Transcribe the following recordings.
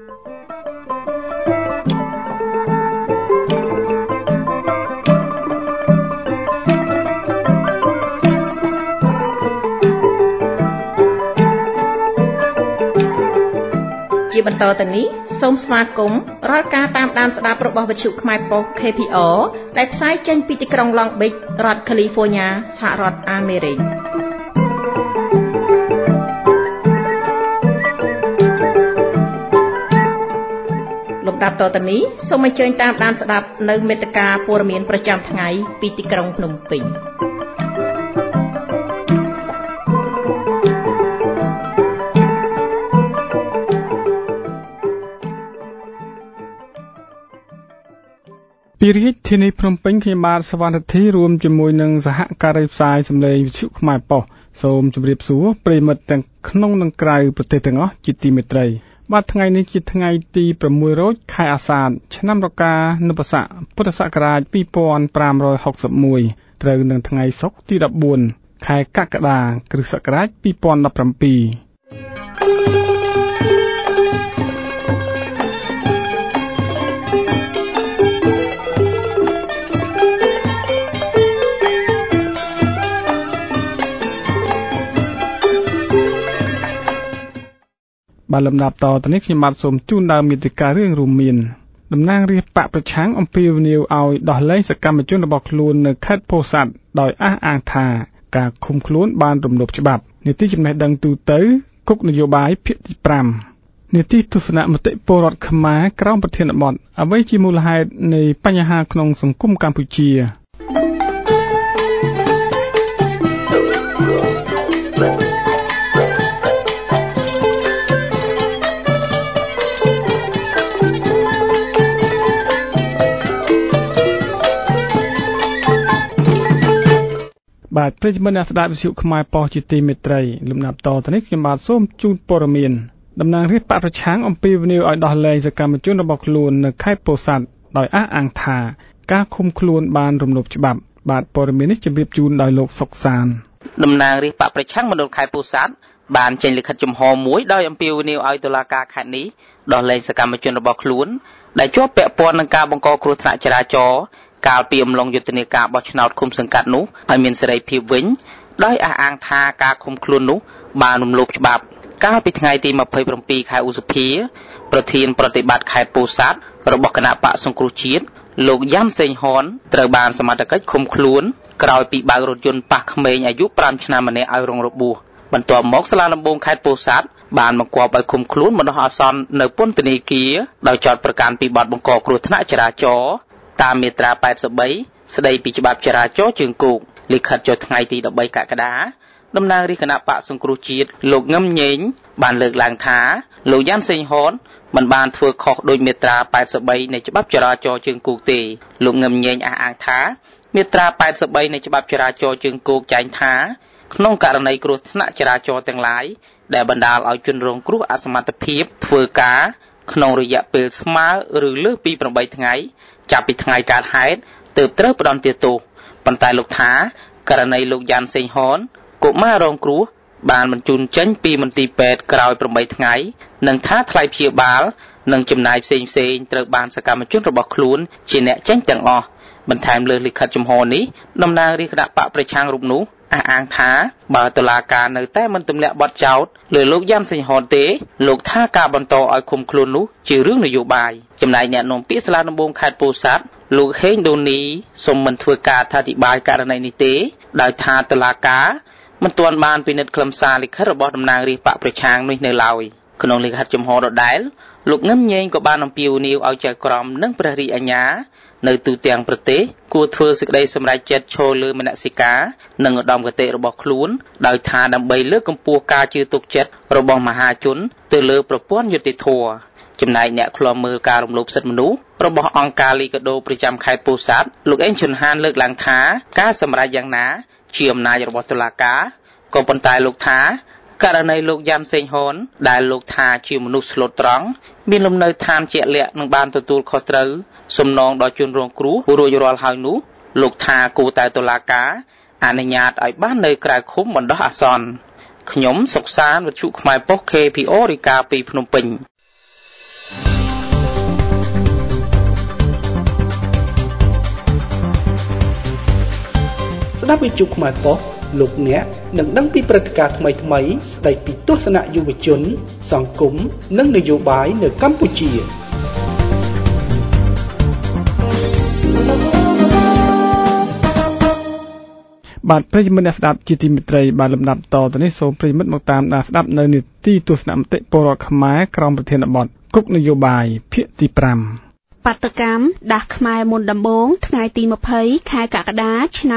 ជាបន្តទៅនេះសូមស្វាគមន៍រាល់ការតាមដានស្ដាប់របស់វិទ្យុខ្មែរប៉ុស្តិ៍ KPR ដែលផ្សាយចេញពីទីក្រុង Long Beach រដ្ឋ California សហរដ្ឋអាមេរិកលំដាប់តទៅនេះសូមអញ្ជើញតាមដានស្ដាប់នៅមេត្តាព័ត៌មានប្រចាំថ្ងៃពីទីក្រុងភ្នំពេញពីរាជធានីភ្នំពេញខ្ញុំបាទសវណ្ណធីរួមជាមួយនឹងសហការីផ្សាយសម្លេងវិទ្យុខ្មែរប៉ុស្តិ៍សូមជម្រាបសួរប្រិយមិត្តទាំងក្នុងនិងក្រៅប្រទេសទាំងអស់ជាទីមេត្រីបាទថ្ងៃនេះជាថ្ងៃទី6រោចខែអាសាឍឆ្នាំរកានុបស័កពុទ្ធសករាជ2561ត្រូវនឹងថ្ងៃសុក្រទី14ខែកក្កដាគ្រិស្តសករាជ2017បាទលំដាប់តទៅនេះខ្ញុំបាទសូមជូនដើមមេតិការរឿងរួមមានតំណាងរាស្ត្របកប្រឆាំងអំពាវនាវឲ្យដោះលែងសកម្មជនរបស់ខ្លួននៅខេត្តពោធិ៍សាត់ដោយអះអាងថាការឃុំខ្លួនបានរំលោភច្បាប់នីតិចំណេះដឹងទូទៅគុកនយោបាយភាគទី5នីតិទស្សនៈមតិពលរដ្ឋខ្មែរក្រោមប្រធានបទអ្វីជាមូលហេតុនៃបញ្ហាក្នុងសង្គមកម្ពុជាបាទប្រិយមិត្តអ្នកស្ដាប់វិទ្យុខ្មែរប៉ុស្តិ៍ជាទីមេត្រីលំដាប់តទៅនេះខ្ញុំបាទសូមជូនព័ត៌មានតំណាងរាស្ត្របកប្រឆាំងអំពាវនាវឲ្យដោះលែងសកម្មជនរបស់ខ្លួននៅខេត្តពោធិ៍សាត់ដោយអះអាងថាការឃុំខ្លួនបានរំលោភច្បាប់បាទព័ត៌មាននេះជម្រាបជូនដោយលោកសុកសានតំណាងរាស្ត្របកប្រឆាំងមណ្ឌលខេត្តពោធិ៍សាត់បានចេញលិខិតចំហមួយដោយអំពាវនាវឲ្យតុលាការខេត្តនេះដោះលែងសកម្មជនរបស់ខ្លួនដែលជាប់ពាក់ព័ន្ធនឹងការបង្កគ្រោះថ្នាក់ចរាចរណ៍កាលពីអំឡុងយុទ្ធនាការបោះឆ្នោតឃុំសង្កាត់នោះឲ្យមានសេរីភាពវិញដោយអះអាងថាការឃុំខ្លួននោះបានរំលោភច្បាប់កាលពីថ្ងៃទី27ខែឧសភាប្រធានប្រតិបត្តិខេត្តពោធិ៍សាត់របស់គណៈបកសង្គ្រោះជាតិលោកយ៉ាំសេងហ៊ុនត្រូវបានសមត្ថកិច្ចឃុំខ្លួនក្រោយពីបើករថយន្តប៉ះក្មេងអាយុ5ឆ្នាំម្នាក់ឲ្យរងរបួសបន្ទាប់មកសាលាដំបងខេត្តពោធិ៍សាត់បានបង្គាប់ឲ្យឃុំខ្លួនបណ្ដោះអាសន្ននៅពន្ធនាគារដោយចោទប្រកាន់ពីបទបង្កគ្រោះថ្នាក់ចរាចរណ៍តាមមាត្រា83ស្តីពីច្បាប់ចរាចរណ៍ជើងគោកលិខិតចុះថ្ងៃទី13កក្កដាតំណាងរាជគណៈបកសង្គ្រោះជាតិលោកងឹមញេងបានលើកឡើងថាលោកយ៉ាន់សេងហ៊ុនមិនបានធ្វើខុសដោយមាត្រា83នៃច្បាប់ចរាចរណ៍ជើងគោកទេលោកងឹមញេងអះអាងថាមាត្រា83នៃច្បាប់ចរាចរណ៍ជើងគោកចែងថាក្នុងករណីគ្រោះថ្នាក់ចរាចរណ៍ទាំងឡាយដែលបណ្ដាលឲ្យជនរងគ្រោះអសមត្ថភាពធ្វើការក្នុងរយៈពេលស្មើឬលើសពី8ថ្ងៃចាប់ពីថ្ងៃកើតហេតុទើបត្រូវផ្ដន្ទាទោសប៉ុន្តែលោកថាករណីលោកយ៉ាន់សេងហ៊ុនកុមាររងគ្រោះបានបញ្ជូនចេញពីមន្ទីរពេទ្យក្រោយ8ថ្ងៃនិងថាថ្លៃព្យាបាលនិងចំណាយផ្សេងត្រូវបានសកម្មជនរបស់ខ្លួនជាអ្នកចេញទាំងអស់បន្ថែមលើលិខិតចំហនេះតំណាងរាជគណៈបកប្រឆាំងរូបនោះអះអាងថាបើតុលាការនៅតែមិនទម្លាក់បទចោទលើលោកយ៉ាន់សេងហ៊ុនទេលោកថាការបន្តឲ្យឃុំខ្លួននោះជារឿងនយោបាយចំណែកអ្នកនាំពាក្យសាលាដំបងខេត្តពោធិ៍សាត់លោកហេងដូនីសូមមិនធ្វើការអធិប្បាយករណីនេះទេដោយថាតុលាការមិនទាន់បានពិនិត្យខ្លឹមសារលិខិតរបស់តំណាងរាស្ត្របកប្រឆាំងនេះនៅឡើយក្នុងលិខិតចំហដដែលលោកងឹមញេងក៏បានអំពាវនាវឲ្យចៅក្រមនិងព្រះរាជអាជ្ញានៅទូទាំងប្រទេសគួរធ្វើសេចក្តីសម្រេចចិត្តឈរលើមនសិការនិងឧត្តមគតិរបស់ខ្លួនដោយថាដើម្បីលើកកម្ពស់ការជឿទុកចិត្តរបស់មហាជនទៅលើប្រព័ន្ធយុត្តិធម៌ចំណែកអ្នកឃ្លាំមើលការរំលោភសិទ្ធិមនុស្សរបស់អង្គការលីកាដូប្រចាំខេត្តពោធិ៍សាត់លោកអេងឈុនហានលើកឡើងថាការសម្រេចយ៉ាងណាជាអំណាចរបស់តុលាការក៏ប៉ុន្តែលោកថាករណីលោកយ៉ាន់សេងហ៊ុនដែលលោកថាជាមនុស្សស្លូតត្រង់មានលំនៅឋានជាក់លាក់និងបានទទួលខុសត្រូវសំណងដល់ជនរងគ្រោះរួចរាល់ហើយនោះលោកថាគួរតែតុលាការអនុញ្ញាតឲ្យបាននៅក្រៅឃុំបណ្ដោះអាសន្នខ្ញុំសុកសានវិទ្យុខ្មែរប៉ុស្តិ៍ KPO រាយការណ៍ពីភ្នំពេញស្ដាប់វិទ្យុខ្មែរប៉ុស្តិ៍លោកអ្នកនឹងដឹងពីព្រឹត្តិការណ៍ថ្មីៗស្ដីពីទស្សនៈយុវជនសង្គមនិងនយោបាយនៅកម្ពុជាបាទប្រិយមិត្តអ្នកស្ដាប់ជាទីមេត្រីបានលំដាប់តទៅនេះសូមប្រិយមិត្តមកតាមដានស្ដាប់នៅនីតិទស្សនៈមតិពលរដ្ឋខ្មែរក្រមប្រធានបទគុកនយោបាយភាគទី5 បាតកម្មដាស់ខ្មែរមុនដំបូងថ្ងៃទី20ខែកក្កដាឆ្នាំ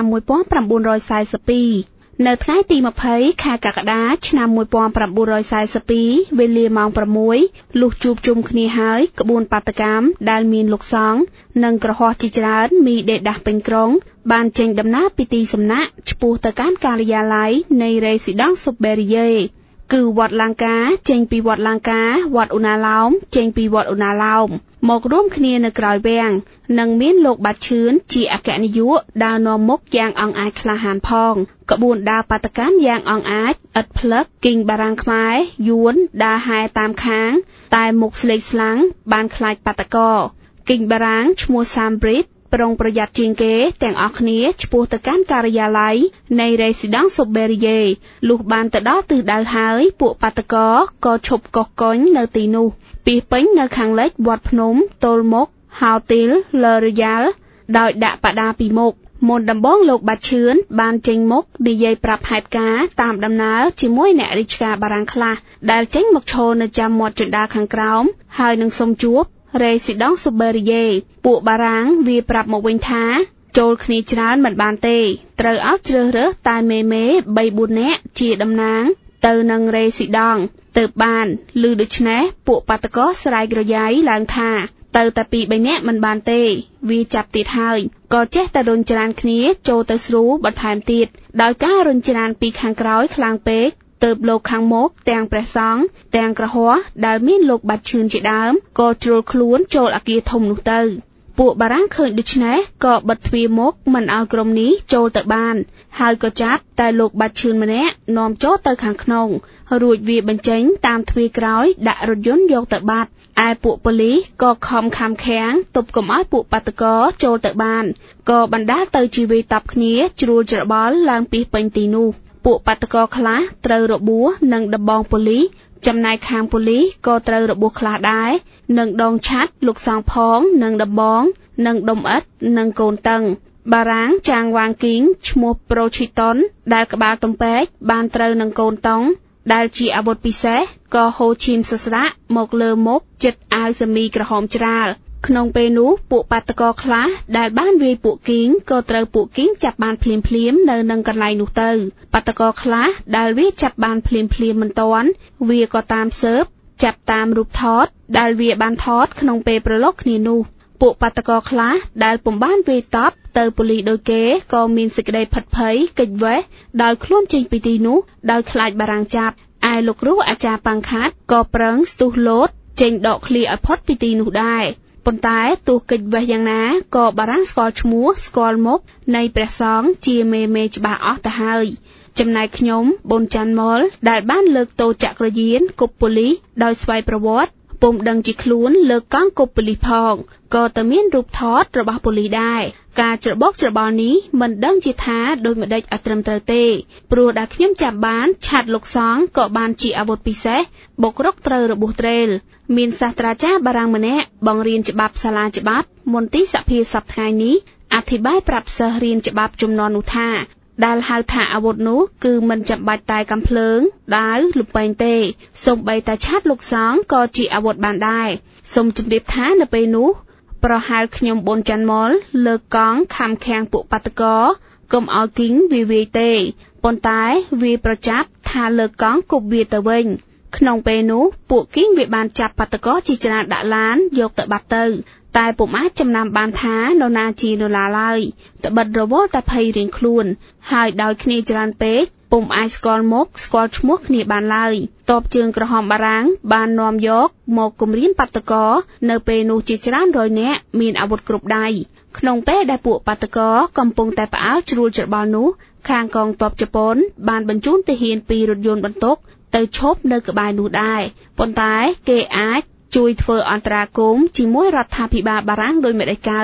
1942នៅថ្ងៃទី20ខែកក្កដាឆ្នាំ1942វេលាម៉ោង6លុះជួបជុំគ្នាហើយក្បួនបាតកម្មដែលមានលោកសង្ឃនិងក្រហមជាច្រើនមីដេដាស់ពេញក្រុងបានចេញដំណើរពីទីសំណាក់ឆ្ពោះទៅកាន់ការិយាល័យនៃរេស៊ីដង់ស៊ូបេរីយ៉េគឺវត្តលង្កាចេញពីវត្តលង្កាវត្តឧណាឡោមចេញពីវត្តឧណាឡោមមករួមគ្នានៅក្រោយវាំងនិងមានលោកបាត់ឈឿនជាអគ្គនាយកដើរនាំមុខយ៉ាងអង្អាចក្លាហានផងក្បួនដើរបាតកម្មយ៉ាងអង្អាចឥតផ្លឹកគីងបារាំងខ្មែរយួនដើរហែតាមខាងតែមុខស្លេកស្លាំងបានខ្លាចបាតកោគីងបារាំងឈ្មោះសាមព្រីតប្រុងប្រយ័ត្នជាងគេទាំងអស់គ្នាឆ្ពោះទៅកាន់ការិយាល័យនៃរេស៊ីដង់ស៊ូបេរីយ៉េលុះបានទៅដល់ទិសដៅហើយពួកបាតកោក៏ឈប់កោះកុញនៅទីនោះពីពេញនៅខាងលិចវត្តភ្នំទល់មុខហោទីលលឺរយ៉ាល់ដោយដាក់បដាពីមុខមុនដំបូងលោកបាត់ឈឿនបានចេញមុខនិយាយប្រាប់ហេតុការណ៍តាមដំណើរជាមួយអ្នករាជការបារាំងខ្លះដែលចេញមកឈរនៅចាំមាត់ជណ្ដាលខាងក្រោមហើយនឹងសុំជួបរេស៊ីដង់ស៊ូបេរីយ៉េពួកបារាំងវាប្រាប់មកវិញថាចូលគ្នាច្រើនមិនបានទេត្រូវឲ្យជ្រើសរើសតែមេ3-4នាក់ជាតំណាងទៅនឹងរេស៊ីដង់ទៅបានឮដូច្នេះពួកបាតកោស្រែករយ៉ាយឡើងថាទៅតែ2-3នាក់មិនបានទេវាចាប់ទៀតហើយក៏ចេះតែរុញច្រានគ្នាចូលទៅស្រួលបន្ថែមទៀតដោយការរុញច្រានពីខាងក្រោយខ្លាំងពេកទើបលោកខាងមុខទាំងព្រះសង្ឃទាំងក្រហមដែលមានលោកបាត់ឈឿនជាដើមក៏ជ្រុលខ្លួនចូលអគារធំនោះទៅពួកបារាំងឃើញដូច្នេះក៏បិទទ្វារមុខមិនឲ្យក្រុមនេះចូលទៅបានហើយក៏ចាប់តែលោកបាត់ឈឿនម្នាក់នាំចូលទៅខាងក្នុងរួចវាបញ្ចេញតាមទ្វារក្រោយដាក់រថយន្តយកទៅបាត់ឯពួកប៉ូលីសក៏ខំខាំខាំងទប់កុំឲ្យពួកបាតកោចូលទៅបានក៏បណ្ដាលទៅជាវាយតប់គ្នាជ្រួលច្របល់ឡើងពីពេញទីនោះពួកបាតកោខ្លះត្រូវរបួសនិងដំបងប៉ូលីសចំណែកខាងប៉ូលីសក៏ត្រូវរបួសខ្លះដែរនិងដងឆាត់លោកសងផងនិងដំបងនិងដុំអិតនិងកូនតឹងបារាំងចាងវ៉ាងគីងឈ្មោះប្រូឈីតុនដែលក្បាលទំពេកបានត្រូវនឹងកូនតង់ដែលជាអាវុធពិសេសក៏ហូរឈាមសស្រាក់មកលើមុខចិត្តអាវសាមីក្រហមច្រាលក្នុងពេលនោះពួកបាតកោខ្លះដែលបានវាយពួកគីងក៏ត្រូវពួកគីងចាប់បានភ្លាមនៅនឹងកន្លែងនោះទៅបាតកោខ្លះដែលវាចាប់បានភ្លាមមិនតាន់វាក៏តាមស៊ើបចាប់តាមរូបថតដែលវាបានថតក្នុងពេលប្រឡូកគ្នានោះពួកបាតកោខ្លះដែលពុំបានវាយតប់ទៅប៉ូលីសដូចគេក៏មានសេចក្តីផិតភ័យគេចវេះដោយខ្លួនចេញពីទីនោះដោយខ្លាចបារាំងចាប់ឯលោកគ្រូអាចារ្យប៉ាងខាត់ក៏ប្រឹងស្ទុះលោតចេញដកឃ្លាឲ្យផុតពីទីនោះដែរប៉ុន្តែទោះគេចវេះយ៉ាងណាក៏បារាំងស្គាល់ឈ្មោះស្គាល់មុខនៃព្រះសង្ឃជាមេច្បាស់អស់ទៅហើយចំណែកខ្ញុំប៊ុនច័ន្ទម៉ុលដែលបានលើកតូចចក្រយានគប់ប៉ូលីសដោយស្វ័យប្រវត្តិពុំដឹងជាខ្លួនលើកកង់គប់ប៉ូលីសផងក៏តែមានរូបថតរបស់ប៉ូលីសដែរការច្របូកច្របល់នេះមិនដឹងជាថាដូចម្ដេចឲ្យត្រឹមត្រូវទេព្រោះដែលខ្ញុំចាប់បានឆាត់លោកសង្ឃក៏បានជាអាវុធពិសេសបុករកត្រូវរបួសត្រេលមានសាស្ត្រាចារ្យបារាំងម្នាក់បង្រៀនច្បាប់សាលាច្បាប់មន្ទីរសភាសប្តាហ៍ថ្ងៃនេះអធិប្បាយប្រាប់សិស្សរៀនច្បាប់ជំនាន់នោះថាដែលហៅថាអាវុធនោះគឺមិនចាំបាច់តែកាំភ្លើងដាវលំពេងទេសូម្បីតែឆាត់លោកសង្ឃក៏ជាអាវុធបានដែរសូមជម្រាបថានៅពេលនោះប្រហែលខ្ញុំប៊ុនច័ន្ទម៉ុលលើកកង់ខំខាំងពួកបាតកោកុំឲ្យគីងវាយទេប៉ុន្តែវាប្រចាប់ថាលើកកង់គប់វាទៅវិញក្នុងពេលនោះពួកគីងវាបានចាប់បាតកោជាច្រើនដាក់ឡានយកទៅបាត់ទៅតែពុំអាចចំណាំបានថានរណាជានរណាឡើយត្បិតរវល់តែភ័យរៀងខ្លួនហើយដោយគ្នាច្រើនពេកពុំអាចស្គាល់មុខស្គាល់ឈ្មោះគ្នាបានឡើយតបជើងក្រហមបារាំងបាននាំយកមកគំរាមបាតកោនៅពេលនោះជាច្រើនរយនាក់មានអាវុធគ្រប់ដៃក្នុងពេលដែលពួកបាតកោកំពុងតែផ្អើលជ្រួលច្របល់នោះខាងកងទ័ពជប៉ុនបានបញ្ជូនទាហានពីរថយន្តបន្ទុកទៅឈប់នៅក្បែរនោះដែរប៉ុន្តែគេអាចជួយធ្វើអន្តរាគមន៍ជាមួយរដ្ឋាភិបាលបារាំងដោយមិនได้កើត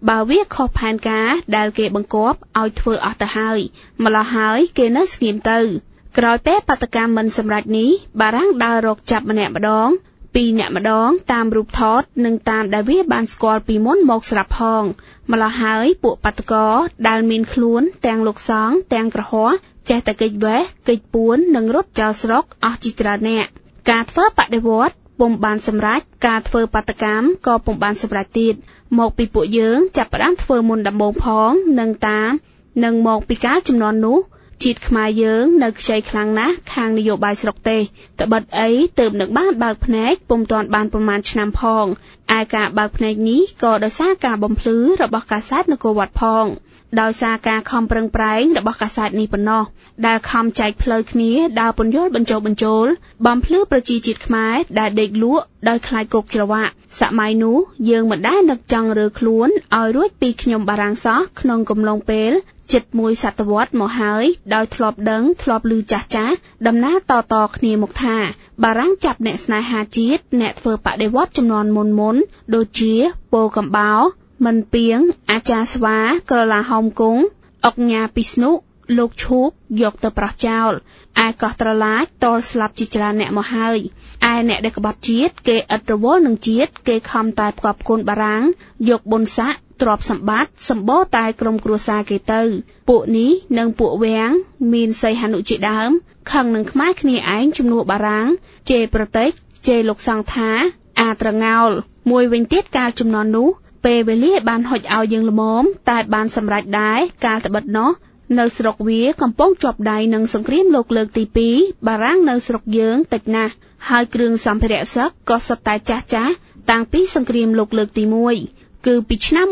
បើវាខុសផែនការដែលគេបង្គាប់ឲ្យធ្វើអស់ទៅហើយម្ល៉េះហើយគេនៅស្ងៀមទៅក្រោយពេលបាតកម្មមិនសម្រេចនេះបារាំងដើររកចាប់ម្នាក់ម្ដងពីរអ្នកម្ដងតាមរូបថតនិងតាមដែលវាបានស្គាល់ពីមុនមកស្រាប់ផងម្ល៉េះហើយពួកបាតកោដែលមានខ្លួនទាំងលោកសង្ឃទាំងក្រហមចេះតែកិច្ចវេះកិច្ចពួននិងរត់ចោលស្រុកអស់ជាច្រើនអ្នកការធ្វើបដិវត្តន៍ពុំបានសម្រេចការធ្វើបាតកម្មក៏ពុំបានសម្រេចទៀតមកពីពួកយើងចាប់ផ្ដើមធ្វើមុនដំបូងផងនិងមកពីការចំនួននោះជាតិខ្មែរយើងនៅខ្ចីខ្លាំងណាស់ខាងនយោបាយស្រុកទេត្បិតអីទើបនឹងបានបើកភ្នែកពុំទាន់បានប្រមាណឆ្នាំផងឯការបើកភ្នែកនេះក៏ដោយសារការបំភ្លឺរបស់កាសែតនគរវត្តផងដោយសារការខំប្រឹងប្រែងរបស់កាសែតនេះប៉ុណ្ណោះដែលខំចែកផ្លូវគ្នាដើរពន្យល់បញ្ចូលបំភ្លឺប្រជាជាតិខ្មែរដែលដេកលក់ដោយខ្លាចគោកច្រវាក់សម័យនោះយើងមិនដែលនឹកចង់រើខ្លួនឲ្យរួចពីខ្ញុំបារាំងសោះក្នុងកំឡុងពេលជិត1សតវត្សមកហើយដោយធ្លាប់ឮចាស់ដំណើរតគ្នាមកថាបារាំងចាប់អ្នកស្នេហាជាតិអ្នកធ្វើបដិវត្តន៍ចំនួនមុនដូចជាពោធិ៍កំបោរមិនពៀងអាចារ្យស្វាក្រឡាហោមគង់អុកញ៉ាពិស្ណុលោកឈូកយកទៅប្រោះចោលឯកោះត្រឡាចតលស្លាប់ជាច្រើនអ្នកមកហើយឯអ្នកដែលក្បត់ជាតិគេឥតរវល់នឹងជាតិគេខំតែផ្គប់គុណបារាំងយកបុណ្យស័ក្តិទ្រព្យសម្បត្តិសម្បូរតែក្រុមគ្រួសារគេទៅពួកនេះនិងពួកវាំងមានសីហនុជាដើមខឹងនឹងខ្មែរគ្នាឯងជំនួសបារាំងជេរប្រទេសជេរលោកសង្ឃថាអាត្រងោលមួយវិញទៀតកាលចំនួននោះពេលវេលាបានហុចឲ្យយើងល្មមតែបានសម្រេចដែរកាលត្បិតនោះនៅស្រុកវាកំពុងជាប់ដៃនឹងសង្គ្រាមលោកលើកទី2បារាំងនៅស្រុកយើងតិចណាស់ហើយគ្រឿងសម្ភារៈសឹកក៏សុទ្ធតែចាស់តាំងពីសង្គ្រាមលោកលើកទី1គឺពីឆ្នាំ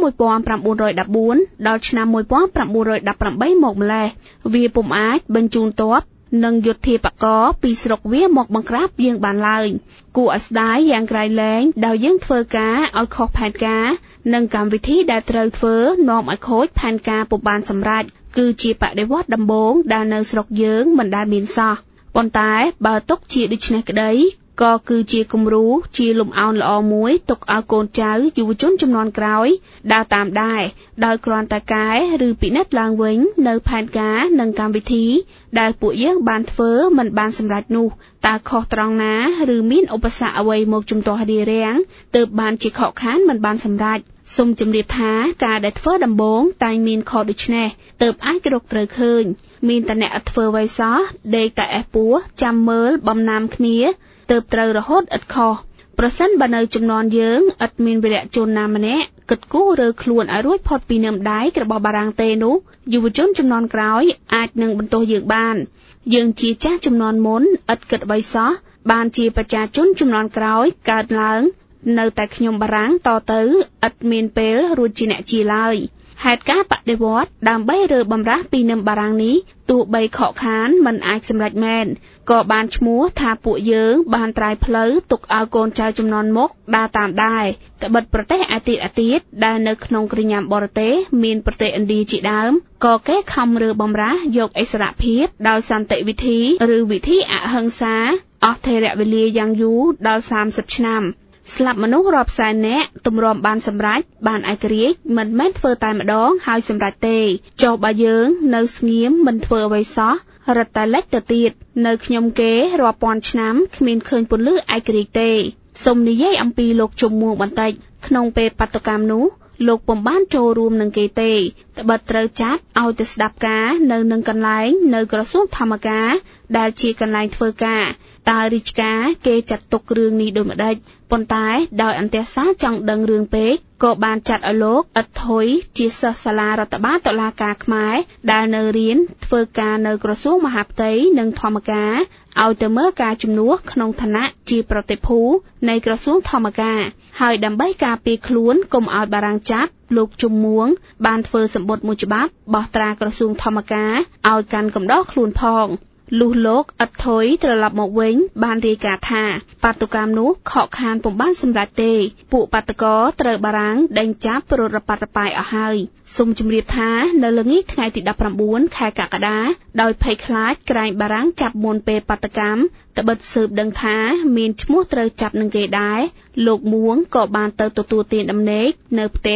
1914ដល់ឆ្នាំ1918មកម្លេះវាពុំអាចបញ្ជូនទ័ពនិងយុទ្ធាបកពីស្រុកវាមកបង្ក្រាបយើងបានឡើយគួរឲ្យស្ដាយយ៉ាងក្រៃលែងដោយយើងធ្វើការឲ្យខុសផែនការនិងកម្មវិធីដែលត្រូវធ្វើនាំឲ្យខូចផែនការពុំបានសម្រេចគឺជាបដិវត្តន៍ដំបូងដែលនៅស្រុកយើងមិនដែលមានសោះប៉ុន្តែបើទុកជាដូច្នេះក្តីក៏គឺជាគំរូជាលំអោនល្អមួយទុកឲ្យកូនចៅយុវជនជំនាន់ក្រោយដើរតាមដែរដោយគ្រាន់តែកែឬពិនិត្យឡើងវិញនៅផែនការនិងកម្មវិធីដែលពួកយើងបានធ្វើមិនបានសម្រេចនោះតើខុសត្រង់ណាឬមានឧបសគ្គអ្វីមកជំទាស់រារាំងទើបបានជាខកខានមិនបានសម្រេចសូមជម្រាបថាការដែលធ្វើដំបូងតែមានខុសដូច្នេះទើបអាចរកត្រូវឃើញមានតែអ្នកអត់ធ្វើអ្វីសោះដេកតែអេះពោះចាំមើលបំណាំគ្នាទើបត្រូវរហូតឥតខុសប្រសិនបើនៅចំនួនយើងឥតមានវីរៈជនណាម្នាក់គិតគូររើខ្លួនឲ្យរួចផុតពីនឹមដៃរបស់បារាំងទេនោះយុវជនចំនួនក្រោយអាចនឹងបន្ទោសយើងបានយើងជាចាស់ចំនួនមុនឥតគិតអ្វីសោះបានជាប្រជាជនចំនួនក្រោយកើតឡើងនៅតែខ្ញុំបារាំងតទៅឥតមានពេលរួចជាអ្នកជាឡើយហេតុការបដិវត្តន៍ដើម្បីរើបំរាស់ពីនឹមបារាំងនេះទោះបីខកខានមិនអាចសម្រេចមែនក៏បានឈ្មោះថាពួកយើងបានត្រាយផ្លូវទុកឲ្យកូនចៅជំនាន់មុខដើរតាមដែរត្បិតប្រទេសអាទៀតដែលនៅក្នុងក្រញាំបរទេសមានប្រទេសឥណ្ឌាជាដើមក៏គេខំរើបំរាស់យកឥស្សរភាពដោយសន្តិវិធីឬវិធីអហិង្សាអស់ថេរវេលាយ៉ាងយូរដល់30ឆ្នាំស្លាប់មនុស្សរាប់សែននាក់ទម្រាំបានសម្រេចបានឯករាជ្យមិនមែនធ្វើតែម្ដងហើយសម្រេចទេចុះបើយើងនៅស្ងៀមមិនធ្វើអ្វីសោះរត់តែលិចទៅទៀតនៅខ្ញុំគេរាប់ពាន់ឆ្នាំគ្មានឃើញពន្លឺឯករាជ្យទេសូមនិយាយអំពីលោកជុំមួងបន្តិចក្នុងពេលបាតុកម្មនោះលោកពុំបានចូលរួមនឹងគេទេត្បិតត្រូវចាត់ឲ្យទៅស្ដាប់ការនៅនឹងកន្លែងនៅក្រសួងធម្មការដែលជាកន្លែងធ្វើការតើរាជការគេចាត់ទុករឿងនេះដូចម្ដេចប៉ុន្តែដោយអន្តរសាចង់ដឹងរឿងពេកក៏បានចាត់ឲ្យលោកឥតថុយជាសិស្សសាលារដ្ឋបាលតុលាការខ្មែរដែលនៅរៀនធ្វើការនៅក្រសួងមហាផ្ទៃនិងធម្មការឲ្យទៅមើលការជំនួសក្នុងឋានៈជាប្រតិភូនៃក្រសួងធម្មការហើយដើម្បីការពារខ្លួនកុំឲ្យបារាំងចាប់លោកជុំមួងបានធ្វើសម្បត្តិមួយច្បាប់បោះត្រាក្រសួងធម្មការឲ្យកាន់កំដរខ្លួនផងលុះលោកឥតថុយត្រឡប់មកវិញបានរាយការណ៍ថាបាតុកម្មនោះខកខានពុំបានសម្រេចទេពួកបាតកោត្រូវបារាំងដេញចាប់រត់រប៉ាត់រប៉ាយអស់ហើយសូមជម្រាបថានៅល្ងាចថ្ងៃទី19ខែកក្កដាដោយភ័យខ្លាចក្រែងបារាំងចាប់មុនពេលបាតុកម្មត្បិតស៊ើបដឹងថាមានឈ្មោះត្រូវចាប់នឹងគេដែរលោកមួងក៏បានទៅទទួលទានដំណេកនៅផ្ទះ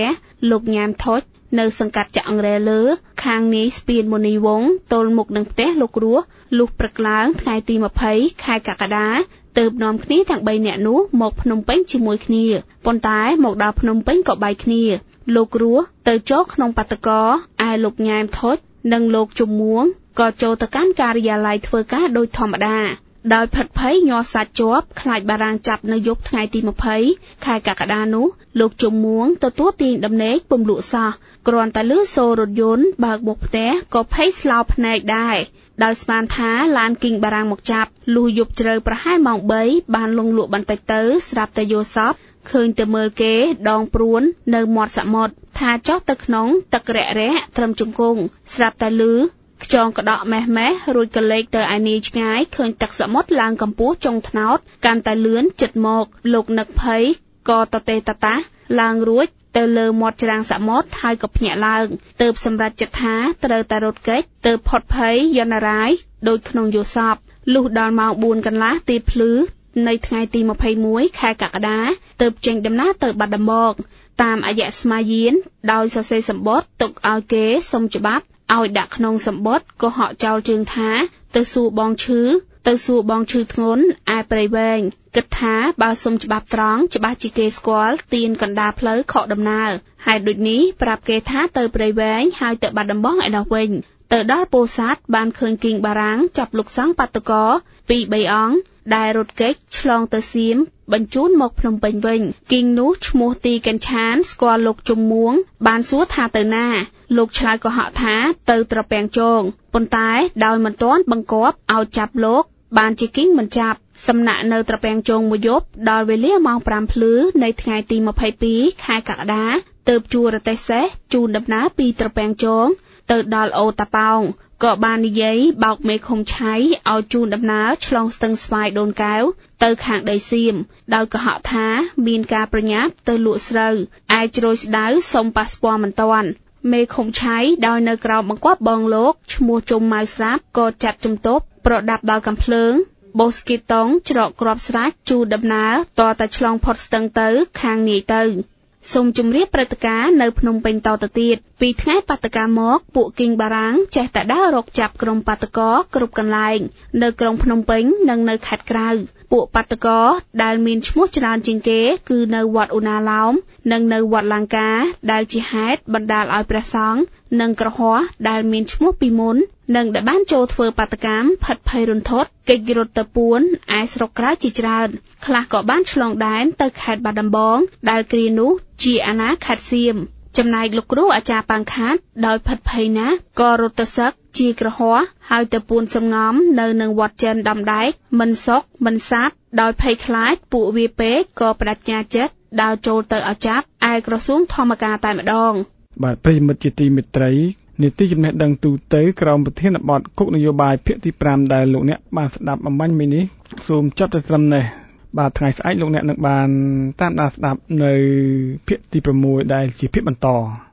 លោកញ៉ាមថុចនៅសង្កាត់ចាក់អង្រែលើខាងនេះស្ពានមុនីវង្សទល់មុខនឹងផ្ទះលោករស់លុះព្រឹកឡើងថ្ងៃទី20ខែកក្កដាទើបនាំគ្នាទាំង3នាក់នោះមកភ្នំពេញជាមួយគ្នាប៉ុន្តែមកដល់ភ្នំពេញក៏បែកគ្នាលោករស់ទៅចូលក្នុងបាតកោឯលោកញ៉ាមថុចនិងលោកជំមួងក៏ចូលទៅកាន់ការិយាល័យធ្វើការដោយធម្មតាដោយផិតភ័យញ័រសាច់ជាប់ខ្លាចបារាំងចាប់នៅយប់ថ្ងៃទី20ខែកក្កដានោះលោកជំមួងទទួលទាញដំណេកពំលក់សោះគ្រាន់តែលឺសូររថយន្តបើកមុខផ្ទះក៏ភ័យស្លោភ្នែកដែរដោយស្មានថាឡានគីងបារាំងមកចាប់លុះយប់ជ្រៅប្រហែលម៉ោង3បានលងលក់បន្តិចទៅស្រាប់តែយល់សពឃើញទៅមើលគេដងព្រួននៅមាត់សមុទ្រថាចុះទៅក្នុងទឹករះត្រឹមជង្គង់ស្រាប់តែលឺខ្យងក្តក់ម៉េះរួចក៏លេខទៅឯនាយឆ្ងាយឃើញទឹកសមុទ្រឡើងកម្ពស់ចុងថ្នោតកាន់តែលឿនចិត្តមកលោកនឹកភ័យក៏តទេតតាឡើងរួចទៅលើមាត់ច្រាំងសមុទ្រហើយក៏ភ្ញាក់ឡើងទើបសម្រេចចិត្តថាត្រូវតែរត់គេចទើបផុតភ័យយន្តរាយដូចក្នុងយល់សពលុះដល់ម៉ោង4កន្លះទីភ្លឺនៃថ្ងៃទី21ខែកក្កដាទើបចេញដំណើរទៅបាត់ដំបងតាមអាយស្មាយានដោយសរសេរសម្បត្តិទុកឲ្យគេសុំច្បាប់ឲ្យដាក់ក្នុងសម្បត្តិក៏ហក់ចោលជើងថាទៅសួរបងឈឺធ្ងន់ឯព្រៃវែងគិតថាបើសុំច្បាប់ត្រង់ច្បាស់ជាគេស្គាល់ទៀនកណ្ដាលផ្លូវខកដំណើរហើយដូចនេះប្រាប់គេថាទៅព្រៃវែងហើយទៅបាត់ដំបងឯនោះវិញទៅដល់ពោធិ៍សាត់បានឃើញគីងបារាំងចាប់លោកសង្ឃបាតុករ 2-3 អង្គដែលរត់គេចឆ្លងទៅសៀមបញ្ជូនមកភ្នំពេញវិញគីងនោះឈ្មោះទីកញ្ឆានស្គាល់លោកជំមួងបានសួរថាទៅណាលោកឆ្លើយកុហកថាទៅត្រពាំងជងប៉ុន្តែដោយមិនទាន់បង្គាប់ឲ្យចាប់លោកបានជាគីងមិនចាប់សំណាក់នៅត្រពាំងជងមួយយប់ដល់វេលាម៉ោង5ភ្លឺនៃថ្ងៃទី22ខែកក្កដាទើបជួលរទេះសេះជូនដំណើរពីត្រពាំងជងទៅដល់អូតាប៉ោងក៏បាននិយាយបោកមេឃុំឆៃឲ្យជូនដំណើរឆ្លងស្ទឹងស្វាយដូនកែវទៅខាងដីសៀមដោយកុហកថាមានការប្រញាប់ទៅលក់ស្រូវឯជ្រោយស្ដៅសុំប៉ាសពតមិនទាន់មេឃុំឆៃដោយនៅក្រោមបង្គាប់បងលោកឈ្មោះជុំម៉ៅស្រាប់ក៏ចាត់ជំទប់ប្រដាប់ដោយកាំភ្លើងបូស្គីតុងច្រកគ្រាប់ស្រាច់ជូនដំណើរតតែឆ្លងផុតស្ទឹងទៅខាងនាយទៅសូមជម្រាបព្រឹត្តិការណ៍នៅភ្នំពេញតទៅទៀតពីថ្ងៃបាតុការមកពួកគីងបារាំងចេះតែដើររកចាប់ក្រុមបាតុករគ្រប់កន្លែងនៅក្រុងភ្នំពេញនិងនៅខេត្តក្រៅពួកបាតុករដែលមានឈ្មោះច្រើនជាងគេគឺនៅវត្តឧណាឡោមនិងនៅវត្តលង្កាដែលជាហេតុបណ្ដាលឲ្យព្រះសង្ឃនិងក្រហមដែលមានឈ្មោះពីមុននិងដែលបានចូលធ្វើបាតកម្មផិតភ័យរន្ធត់គេចរត់ទៅពួនឯស្រុកក្រៅជាច្រើនខ្លះក៏បានឆ្លងដែនទៅខេត្តបាត់ដំបងដែលគ្រានោះជាអាណាខេត្តសៀមចំណែកលោកគ្រូអាចារ្យប៉ាងខាតដោយផិតភ័យណាស់ក៏រត់ទៅសឹកជាក្រហមហើយទៅពួនសំងំនៅនឹងវត្តចិនដំដែកមិនសុកមិនសាត់ដោយភ័យខ្លាចពួកវាពេកក៏បដិញ្ញាចិត្តដើរចូលទៅឲ្យចាប់ឯក្រសួងធម្មការតែម្ដងបាទប្រិយមិត្តជាទីមេត្រីនីតិចំណេះដឹងទូទៅក្រោមប្រធានបទគុកនយោបាយភាគទី5ដែលលោកអ្នកបានស្ដាប់អំបញ្ញមិញនេះសូមចប់តែត្រឹមនេះបាទថ្ងៃស្អែកលោកអ្នកនឹងបានតាមដានស្ដាប់នៅភាគទី6ដែលជាភាគបន្ត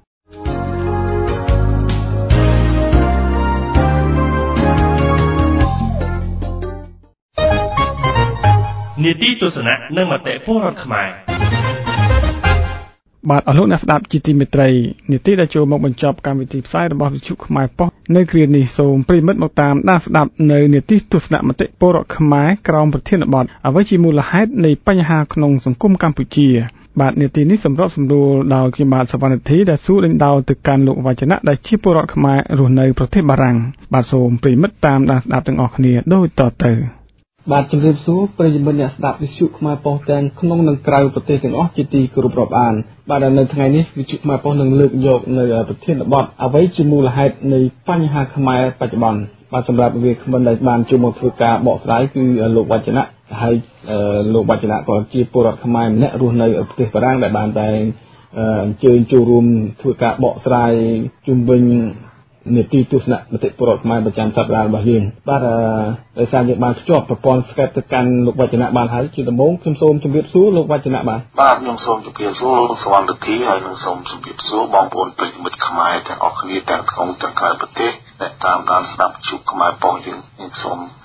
នីតិទស្សនៈនិងមតិពលរដ្ឋខ្មែរបាទអស់លោកអ្នកស្ដាប់ជាទីមេត្រីនីតិដែលចូលមកបញ្ចប់កម្មវិធីផ្សាយរបស់វិទ្យុខ្មែរប៉ុស្តិ៍នៅគ្រានេះសូមប្រិយមិត្តមកតាមដានស្ដាប់នៅនីតិទស្សនៈមតិពលរដ្ឋខ្មែរក្រោមប្រធានបទអ្វីជាមូលហេតុនៃបញ្ហាក្នុងសង្គមកម្ពុជាបាទនីតិនេះសម្របសម្រួលដោយខ្ញុំបាទសវណ្ណធីដែលសួរដេញដោលទៅកាន់លោកវចនៈដែលជាពលរដ្ឋខ្មែររស់នៅប្រទេសបារាំងបាទសូមប្រិយមិត្តតាមដានស្ដាប់ទាំងអស់គ្នាដូចតទៅបាទជំរាបសួរប្រិយមិត្តអ្នកស្ដាប់វិទ្យុខ្មែរប៉ុស្តិ៍ទាំងក្នុងនិងក្រៅប្រទេសទាំងអស់ជាទីគោរពរាប់អានបាទនៅថ្ងៃនេះវិទ្យុខ្មែរប៉ុស្តិ៍នឹងលើកយកនៅប្រធានបទអ្វីជាមូលហេតុនៃបញ្ហាខ្មែរបច្ចុប្បន្នបាទសម្រាប់វាគ្មិនដែលបានចូលមកធ្វើការបកស្រាយគឺលោកវចនៈហើយលោកវចនៈក៏ជាពលរដ្ឋខ្មែរម្នាក់រស់នៅប្រទេសបារាំងដែលបានតែអញ្ជើញចូលរួមធ្វើការបកស្រាយជុំវិញនីតិទស្សនៈមតិពលរដ្ឋខ្មែរប្រចាំសប្តាហ៍របស់យើងបាទដោយសារយើងបានភ្ជាប់ប្រព័ន្ធ Skype ទៅកាន់លោកវចនៈបានហើយជាដំបូងខ្ញុំសូមជម្រាបសួរលោកវចនៈបាទខ្ញុំសូមជម្រាបសួរលោកសវណ្ណធីហើយនឹងសូមជម្រាបសួរបងប្អូនប្រិយមិត្តខ្មែរទាំងអស់គ្នាទាំងក្នុងទាំងក្រៅប្រទេសដែលតាមដានស្ដាប់វិទ្យុខ្មែរប៉ុស្តិ៍យើងសូម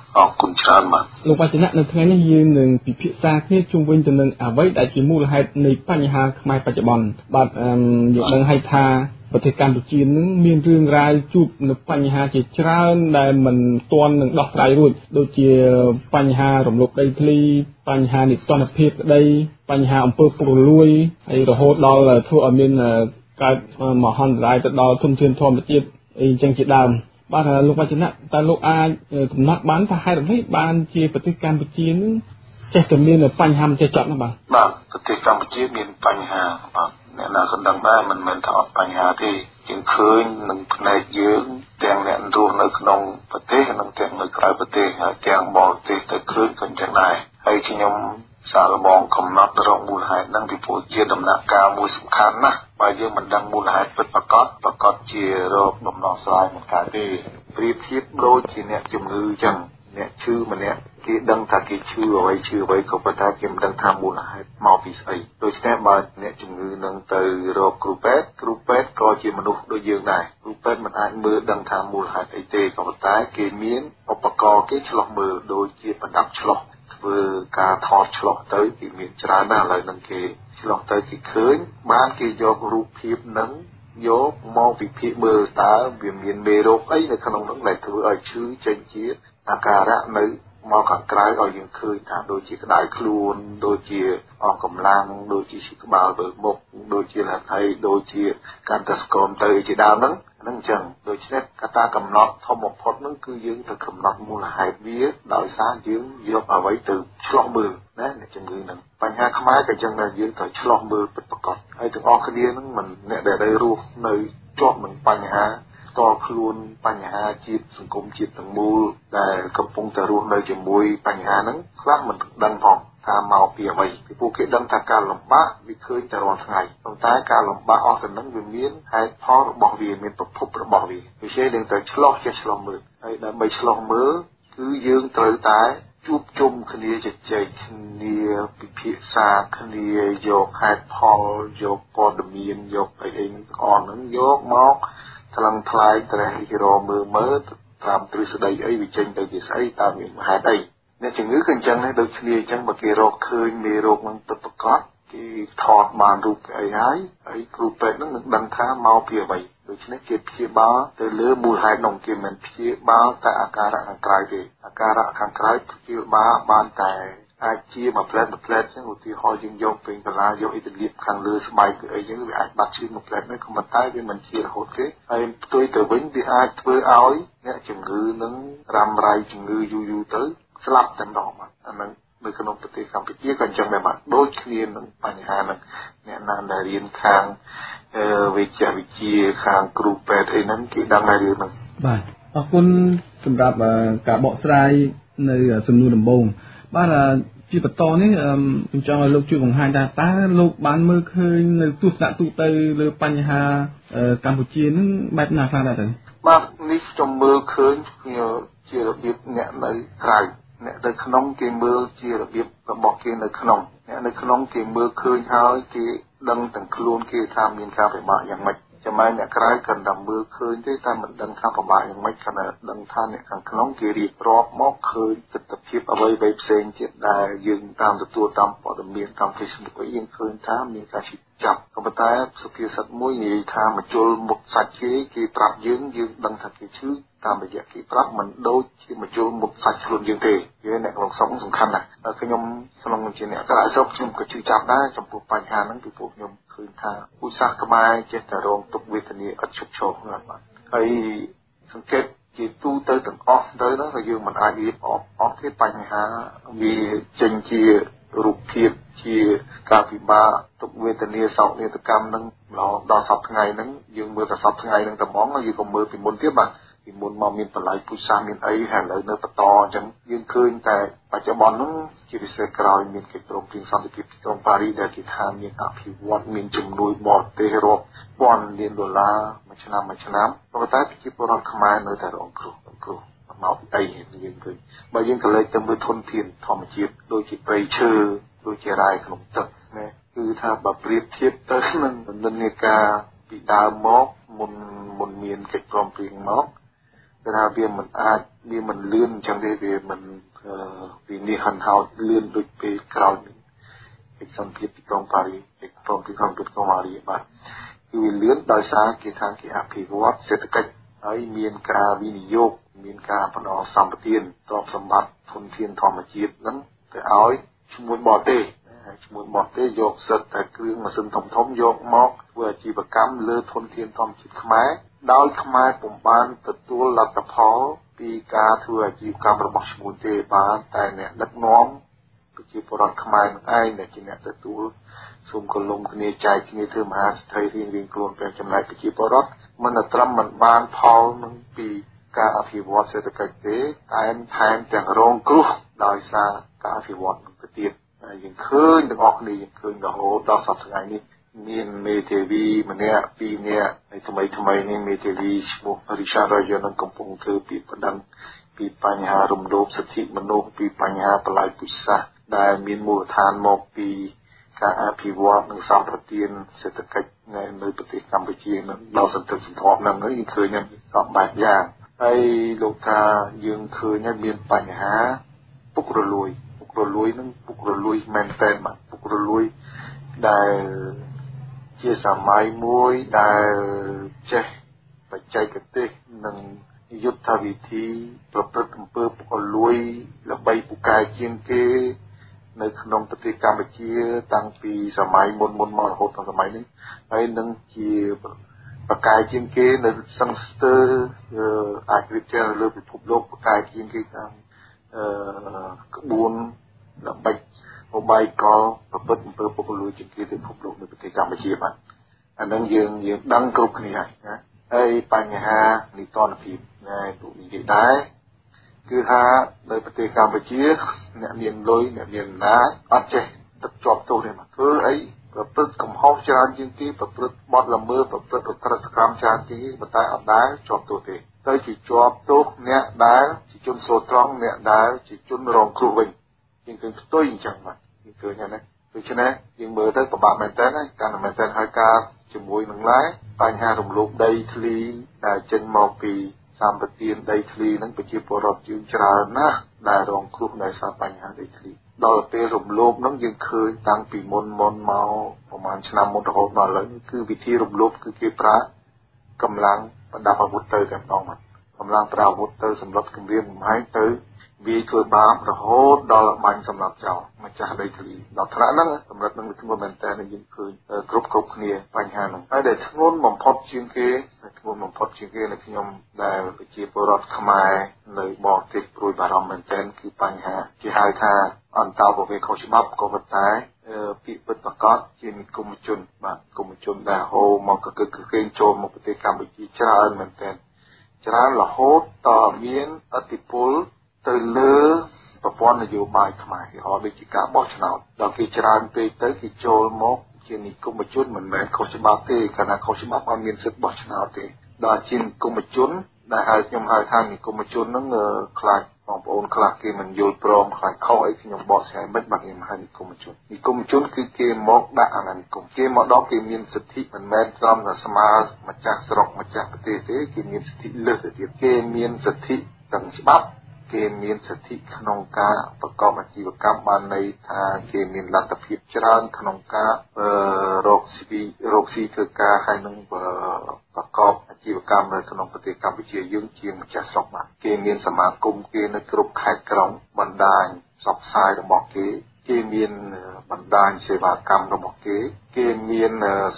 អរគុណច្រើនបាទលោកវចនៈនៅថ្ងៃនេះយើងនឹងពិភាក្សាគ្នាជុំវិញទៅនឹងអ្វីដែលជាមូលហេតុនៃបញ្ហាខ្មែរបច្ចុប្បន្នបាទយើងដឹងហើយថាប្រទេសកម្ពុជានឹងមានរឿងរ៉ាវជួបនៅបញ្ហាជាច្រើនដែលមិនទាន់នឹងដោះស្រាយរួចដូចជាបញ្ហារំលោភដីធ្លីបញ្ហានិទានភាពក្តីបញ្ហាអំពើពុករលួយហើយរហូតដល់ធ្វើឲ្យមានកើតមហន្តរាយទៅដល់ធនធានធម្មជាតិអីចឹងជាដើមបាទលោកវចនៈតើលោកអាចកំណត់បានថាហេតុអ្វីបានជាប្រទេសកម្ពុជានឹងចេះតែមានបញ្ហាមិនចេះចប់ណាបាទប្រទេសកម្ពុជាមានបញ្ហាបាទអ្នកណាក៏ដឹងដែរមិនមែនថាអត់បញ្ហាទេយើងឃើញនឹងផ្នែកយើងទាំងអ្នករស់នៅក្នុងប្រទេសនិងទាំងនៅក្រៅប្រទេសហើយទាំងបរទេសទៅឃើញក៏ចឹងដែរហើយខ្ញុំសាកល្បងកំណត់រកមូលហេតុនឹងពីព្រោះជាដំណាក់កាលមួយសំខាន់ណាស់បើយើងមិនដឹងមូលហេតុពិតប្រាកដជារកដំណោះស្រាយមិនកើតទេប្រៀបធៀបដូចជាអ្នកជំងឺចឹងអ្នកឈឺម្នាក់គេដឹងថាគេឈឺអ្វីក៏ប៉ុន្តែគេមិនដឹងថាមូលហេតុមកពីស្អីដូច្នេះបើអ្នកជំងឺនឹងទៅរកគ្រូពេទ្យក៏ជាមនុស្សដូចយើងដែរគ្រូពេទ្យមិនអាចមើលដឹងថាមូលហេតុអីទេក៏ប៉ុន្តែគេមានឧបករណ៍គេឆ្លោះមើលដូចជាប្រដាប់ឆ្លោះធ្វើការថតឆ្លោះទៅគេមានច្រើនណាស់ឥឡូវនឹងគេឆ្លោះទៅគេឃើញបានគេយករូបភាពនឹងយកមកវិភាគមើលតើវាមានមេរោគអីនៅក្នុងនោះដែលធ្វើឲ្យឈឺចេញជាអាការៈនៅមកខាងក្រៅឲ្យយើងឃើញថាដូចជាក្តៅខ្លួនដូចជាអស់កម្លាំងដូចជាឈឺក្បាលលើមុខដូចជាលះដូចជាកាន់តែស្គមទៅជាដើមហ្នឹងអញ្ចឹងដូច្នេះកត្តាកំណត់ធំបំផុតហ្នឹងគឺយើងទៅកំណត់មូលហេតុវាដោយសារយើងយកអ្វីទៅឆ្លោះមើលណាអ្នកជំងឺហ្នឹងបញ្ហាខ្មែរក៏ចឹងដែរយើងត្រូវឆ្លោះមើលពិតប្រាកដហើយទាំងអស់គ្នាហ្នឹងមិនអ្នកដែលរស់នៅជាប់នឹងបញ្ហាតខ្លួនបញ្ហាជាតិសង្គមជាតិទាំងមូលដែលកំពុងតែរស់នៅជាមួយបញ្ហាហ្នឹងខ្លះមិនដឹងផងថាមកពីអ្វីពីពួកគេដឹងថាការលំបាកវាឃើញតែរាល់ថ្ងៃប៉ុន្តែការលំបាកអស់ទៅនឹងវាមានហេតុផលរបស់វាមានប្រភពរបស់វាដូច្នេះយើងត្រូវឆ្លោះមើលហើយដើម្បីឆ្លោះមើលគឺយើងត្រូវតែជួបជុំគ្នាជជែកគ្នាពិភាក្សាគ្នាយកហេតុផលយកព័ត៌មានយកអីហ្នឹងហ្នឹងយកមកថ្លឹងថ្លែងត្រេះរិះរមើលតាមទ្រឹស្ដីអីវាចេញទៅជាស្អីតើមានហេតុអីអ្នកជំងឺក៏អញ្ចឹងដែរដូចគ្នាអញ្ចឹងបើគេរកឃើញមេរោគនឹងពិតប្រាកដគេថតបានរូបអីហើយគ្រូពេទ្យនឹងដឹងថាមកពីអ្វីដូច្នេះគេព្យាបាលទៅលើមូលហេតុនោះគេមិនព្យាបាលតែអាការៈខាងក្រៅទេអាការៈខាងក្រៅព្យាបាលបានតែអាចជាមួយផ្លែតចឹងឧទាហរណ៍យើងយកពេញកាឡាយកអ៊ីតាលីបខាងលើស្បែកគឺអីចឹងវាអាចបាត់ឈឺមួយផ្លែតនេះក៏ប៉ុន្តែវាមិនជារហូតទេហើយផ្ទុយទៅវិញវាអាចធ្វើឲ្យអ្នកជំងឺនឹងរ៉ាំរ៉ៃជំងឺយូរទៅស្លាប់តែម្ដងបាទអាហ្នឹងនៅក្នុងប្រទេសកម្ពុជាក៏អញ្ចឹងដែរបាទដូចគ្នានឹងបញ្ហាហ្នឹងអ្នកណាដែលរៀនខាងវិជ្ជាខាងគ្រូពេទ្យអីហ្នឹងគេដឹងហើយរឿងហ្នឹងបាទអរគុណសម្រាប់ការបកស្រាយនៅសំណួរដំបូងបាទជាបន្តនេះខ្ញុំចង់ឲ្យលោកជួយបង្ហាញថាតើលោកបានមើលឃើញនៅទស្សនៈទូទៅលើបញ្ហាកម្ពុជានឹងបែបណាខ្លះដែរទៅបាទនេះខ្ញុំមើលឃើញជារបៀបអ្នកនៅក្រៅអ្នកនៅក្នុងគេមើលជារបៀបរបស់គេនៅក្នុងអ្នកនៅក្នុងគេមើលឃើញហើយគេដឹងទាំងខ្លួនគេថាមានការពិបាកយ៉ាងម៉េចចំណែកអ្នកក្រៅគាត់តែមើលឃើញទេតែមិនដឹងថាពិបាកយ៉ាងម៉េចគាត់តែដឹងថាអ្នកខាងក្នុងគេរៀបរាប់មកឃើញទស្សនវិជ្ជាអ្វីៗផ្សេងទៀតដែលយើងតាមទទួលតាមព័ត៌មានតាម Facebook អីយើងឃើញថាមានការឈឺចាប់ក៏ប៉ុន្តែសុភាសិតមួយនិយាយថាមជុលមុខសាច់គេប្រាប់យើងដឹងថាគេឈឺតាមរយៈគេប្រាប់មិនដូចជាមជុលមុខសាច់ខ្លួនយើងទេយើងអ្នកក្នុងស្រុកសំខាន់ណាស់ខ្ញុំក្នុងជាអ្នកក្រៅស្រុកខ្ញុំក៏ឈឺចាប់ដែរចំពោះបញ្ហាហ្នឹងពីព្រោះខ្ញុំឃើញថាពូជសាសន៍ខ្មែរចេះតែរងទុក្ខវេទនាឥតឈប់ឈរណាស់បាទហើយសង្កេតជាទូទៅទាំងអស់ទៅហ្នឹងក៏យើងមិនអាចរៀបអស់ទេបញ្ហាវាចេញជារូបភាពជាការពិបាកទុក្ខវេទនាសោកនាដកម្មហ្នឹងរហូតដល់សពថ្ងៃហ្នឹងយើងមើលតែសពថ្ងៃហ្នឹងតែហ្មងយើងក៏មើលពីមុនទៀតបាទពីមុនមកមានបល័យពូជសាសន៍មានអីហើយឥឡូវនៅបន្តអញ្ចឹងយើងឃើញតែបច្ចុប្បន្នហ្នឹងជាពិសេសក្រោយមានកិច្ចព្រមព្រៀងសន្តិភាពទីក្រុងប៉ារីសដែលគេថាមានអភិវឌ្ឍមានជំនួយបរទេសរាប់ពាន់លានដុល្លារមួយឆ្នាំប៉ុន្តែប្រជាពលរដ្ឋខ្មែរនៅតែរងគ្រោះមកអីយើងឃើញបើយើងក៏លេចទៅមើលធនធានធម្មជាតិដូចជាព្រៃឈើដូចជារ៉ែក្នុងទឹកណាគឺថាបើប្រៀបធៀបទៅនឹងនិន្នាការពីដើមមកមុនមានកិច្ចព្រមព្រៀងមកគឺថាវាមិនអាចវាមិនលឿនអញ្ចឹងទេវាមិនវានេះហិនហោចលឿនដូចពេលក្រោយឯកសន្តិភាពទីក្រុងប៉ារីសឯកព្រមទីក្រុងប៉ារីសបាទគឺវាលឿនដោយសារគេថាគេអភិវឌ្ឍសេដ្ឋកិច្ចហើយមានការវិនិយោគមានការបន្តសម្បទានទ្រព្យសម្បត្តិធនធានធម្មជាតិហ្នឹងទៅឲ្យឈ្មួញបរទេសឈ្មួញបរទេសយកសិទ្ធិតែគ្រឿងម៉ាស៊ីនធំយកមកធ្វើអាជីវកម្មលើធនធានធម្មជាតិខ្មែរដោយខ្មែរពុំបានទទួលលទ្ធផលពីការធ្វើអាជីវកម្មរបស់ឈ្មួញទេបានតែអ្នកដឹកនាំប្រជាពលរដ្ឋខ្មែរនឹងឯងដែលជាអ្នកទទួលសូមកលុំគ្នាចែកគ្នាធ្វើមហាសេដ្ឋីរៀងខ្លួនពេលចំណែកប្រជាពលរដ្ឋមិនត្រឹមមិនបានផលនឹងពីការអភិវឌ្ឍសេដ្ឋកិច្ចទេតែថែមទាំងរងគ្រោះដោយសារការអភិវឌ្ឍនឹងទៅទៀតយើងឃើញទាំងអស់គ្នាយើងឃើញរហូតដល់សប្តាហ៍ថ្ងៃនេះមានមេធាវីម្នាក់ពីរនាក់ហើយថ្មីនេះមេធាវីឈ្មោះ Richard Royer នឹងកំពុងធ្វើពាក្យបណ្ដឹងពីបញ្ហារំលោភសិទ្ធិមនុស្សពីបញ្ហាបល្ល័ង្កពុសាសន៍ដែលមានមូលដ្ឋានមកពីការអភិវឌ្ឍនិងសម្បទានសេដ្ឋកិច្ចនៅប្រទេសកម្ពុជានឹងដល់សន្តិភាពសន្តិភាពហ្នឹងយើងឃើញថាសពបែបយ៉ាងហើយលោកថាយើងឃើញថាមានបញ្ហាពុករលួយនឹងពុករលួយមែនតើបាទពុករលួយដែលជាសម័យមួយដែលចេះបច្ចេកទេសនិងយុទ្ធវិធីប្រព្រឹត្តអំពើពុករលួយល្បីពូកែជាងគេនៅក្នុងប្រទេសកម្ពុជាតាំងពីសម័យមុនមករហូតដល់សម័យនេះហើយនឹងជាបកកាយជាងគេនៅសង្ស្ទើអាចរៀបជាលើពិភពលោកបកកាយជាងគេតាមក្បួនល្បិចបបាយកលប្រព្រឹត្តអំពើពុករលួយជាងគេទៅពិភពលោកនៅប្រទេសកម្ពុជាបាទអានឹងយើងដឹងគ្រប់គ្នាហើយណាហើយបញ្ហានីតិរដ្ឋភាពណាទូនិយាយដែរគឺថានៅប្រទេសកម្ពុជាអ្នកមានលុយអ្នកមានអំណាចអត់ចេះទឹកជាប់ទោសទេមកធ្វើអីប្រព្រឹត្តកំហុសច្រើនជាងគេប្រព្រឹត្តបទល្មើសប្រព្រឹត្តអក្រិតកម្មច្រើនជាងគេប៉ុន្តែអត់ដែលជាប់ទោសទេទៅជាជាប់ទោសអ្នកដែលជាជនស្លូតត្រង់អ្នកដែលជាជនរងគ្រោះវិញយើងឃើញផ្ទុយអញ្ចឹងបាទយើងឃើញហ្នឹងណាដូច្នេះយើងមើលទៅពិបាកមែនតើហើយការមែនតើហើយការជាមួយនឹងឡែបញ្ហារំលោភដីធ្លីដែលចេញមកពីសម្បទានដីធ្លីហ្នឹងប្រជាពលរដ្ឋយើងច្រើនណាស់ដែលរងគ្រោះដោយសារបញ្ហាដីធ្លីដល់ពេលរំលោភហ្នឹងយើងឃើញតាំងពីមុនមកប្រហែលឆ្នាំមុនរហូតដល់ឥឡូវគឺវិធីរំលោភគឺគេប្រើកម្លាំងប្រដាប់អាវុធទៅតែម្ដងមកកម្លាំងប្រើអាវុធទៅសម្រាប់គម្រាមកំហែងទៅវាធ្វើបាបរហូតដល់បាញ់សម្រាប់ចោលម្ចាស់ដីធ្លីដល់ថ្នាក់ហ្នឹងសម្រាប់នឹងធ្ងន់មែនតើយើងឃើញគ្រប់គ្នាបញ្ហាហ្នឹងហើយដែលធ្ងន់បំផុតជាងគេនៅខ្ញុំដែលប្រជាពលរដ្ឋខ្មែរនៅបរទេសព្រួយបារម្ភមែនតើគឺបញ្ហាគេហៅថាអន្តោប្រវេសន៍ខុសច្បាប់ក៏ប៉ុន្តែពាក្យពិតប្រាកដជានិគមជនបាទនិគមជនដែលហូរមកកេងចូលមកប្រទេសកម្ពុជាច្រើនមែនតើច្រើនរហូតតមានឥទ្ធិពលទៅលើប្រព័ន្ធនយោបាយខ្មែរគេហៅដូចជាការបោះឆ្នោតដល់គេច្រើនពេកទៅគេចូលមកជានិគមជនមិនមែនខុសច្បាប់ទេគណៈខុសច្បាប់អត់មានសិទ្ធិបោះឆ្នោតទេដល់ជានិគមជនដែលខ្ញុំហៅថានិគមជនហ្នឹងខ្លាចបងប្អូនខ្លះគេមិនយល់ព្រមខ្លាចខុសអីខ្ញុំបកស្រាយមិនបាទខ្ញុំហៅនិគមជនគឺគេមកដាក់អាណានិគមគេមកដល់គេមានសិទ្ធិមិនមែនត្រឹមតែស្មើម្ចាស់ស្រុកម្ចាស់ប្រទេសទេគេមានសិទ្ធិលើសទៅទៀតគេមានសិទ្ធិទាំងច្បាប់គេមានសិទ្ធិក្នុងការប្រកបអាជីវកម្មបានន័យថាគេមានលទ្ធភាពច្រើនក្នុងការរកស៊ីធ្វើការហើយនឹងប្រកបអាជីវកម្មនៅក្នុងប្រទេសកម្ពុជាយើងជាម្ចាស់ស្រុកបាទគេមានសមាគមគេនៅគ្រប់ខេត្តក្រុងបណ្ដាញផ្សព្វផ្សាយរបស់គេមានបណ្ដាញសេវាកម្មរបស់គេមាន